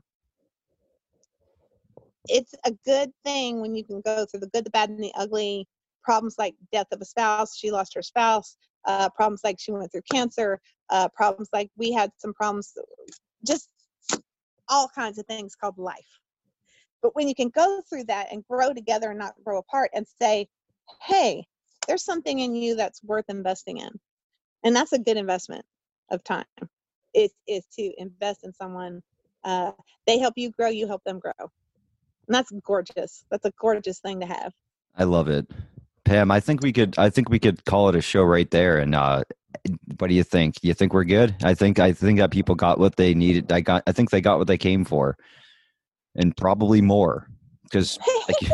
it's a good thing when you can go through the good, the bad, and the ugly, problems like death of a spouse. She lost her spouse. Uh, problems like she went through cancer. Uh, problems like we had some problems, just all kinds of things called life. But when you can go through that and grow together and not grow apart and say, hey, there's something in you that's worth investing in. And that's a good investment of time, is, is to invest in someone. Uh, they help you grow, you help them grow. And that's gorgeous. That's a gorgeous thing to have. I love it. Pam, I think we could I think we could call it a show right there. And uh what do you think? You think we're good? I think I think that people got what they needed. I got I think they got what they came for. And probably more. Because like,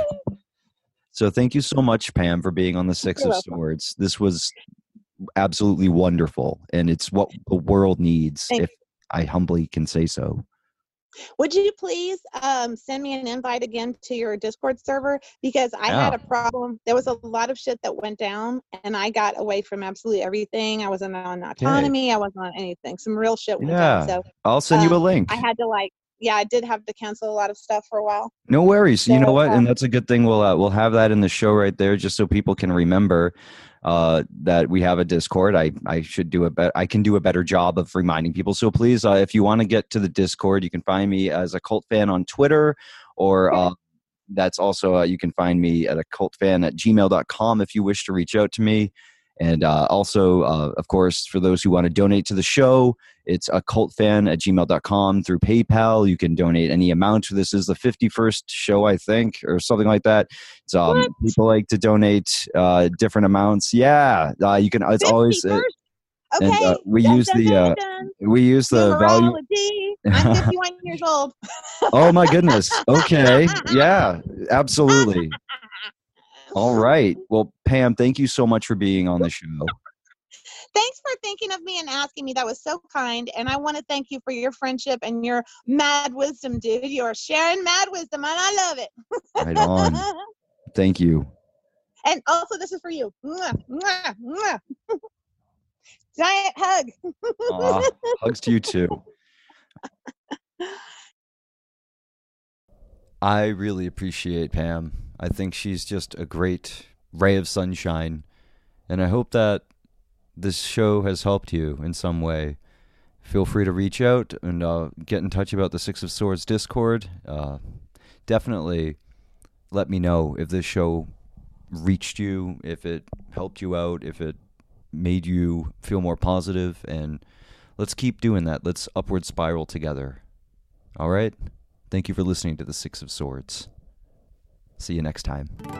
so thank you so much, Pam, for being on the Six You're of welcome. Swords. This was absolutely wonderful. And it's what the world needs, Thank if I humbly can say so. Would you please um, send me an invite again to your Discord server? Because I Yeah. had a problem. There was a lot of shit that went down, and I got away from absolutely everything. I wasn't on autonomy. I wasn't on anything. Some real shit went Yeah. down. So I'll send you a um, link. I had to like, yeah, I did have to cancel a lot of stuff for a while. No worries. So, You know what? uh, And that's a good thing. We'll uh, we'll have that in the show right there, just so people can remember uh, that we have a Discord. I I should do a bet. I can do a better job of reminding people. So please, uh, if you want to get to the Discord, you can find me as a Cult Fan on Twitter, or uh, that's also uh, you can find me at a cult fan at gmail dot com if you wish to reach out to me. And uh, also, uh, of course, for those who want to donate to the show, it's a cult fan at gmail dot com through PayPal. You can donate any amount. This is the fifty-first show, I think, or something like that. It's, um, What? people like to donate uh, different amounts. Yeah, uh, you can. It's always. Uh, okay. and uh, we dun, use dun, the dun, uh, dun. we use the value. Numerology. I'm fifty-one years old. Oh my goodness. Okay. Yeah, absolutely. All right. Well, Pam, thank you so much for being on the show. Thanks for thinking of me and asking me. That was so kind. And I want to thank you for your friendship and your mad wisdom, dude. You're sharing mad wisdom, and I love it. Right on. Thank you. And also, this is for you. Mwah, mwah, mwah. Giant hug. Aw, hugs to you too. I really appreciate Pam. I think she's just a great ray of sunshine. And I hope that this show has helped you in some way. Feel free to reach out and uh, get in touch about the Six of Swords Discord. Uh, definitely let me know if this show reached you, if it helped you out, if it made you feel more positive, and let's keep doing that. Let's upward spiral together. All right? Thank you for listening to the Six of Swords. See you next time.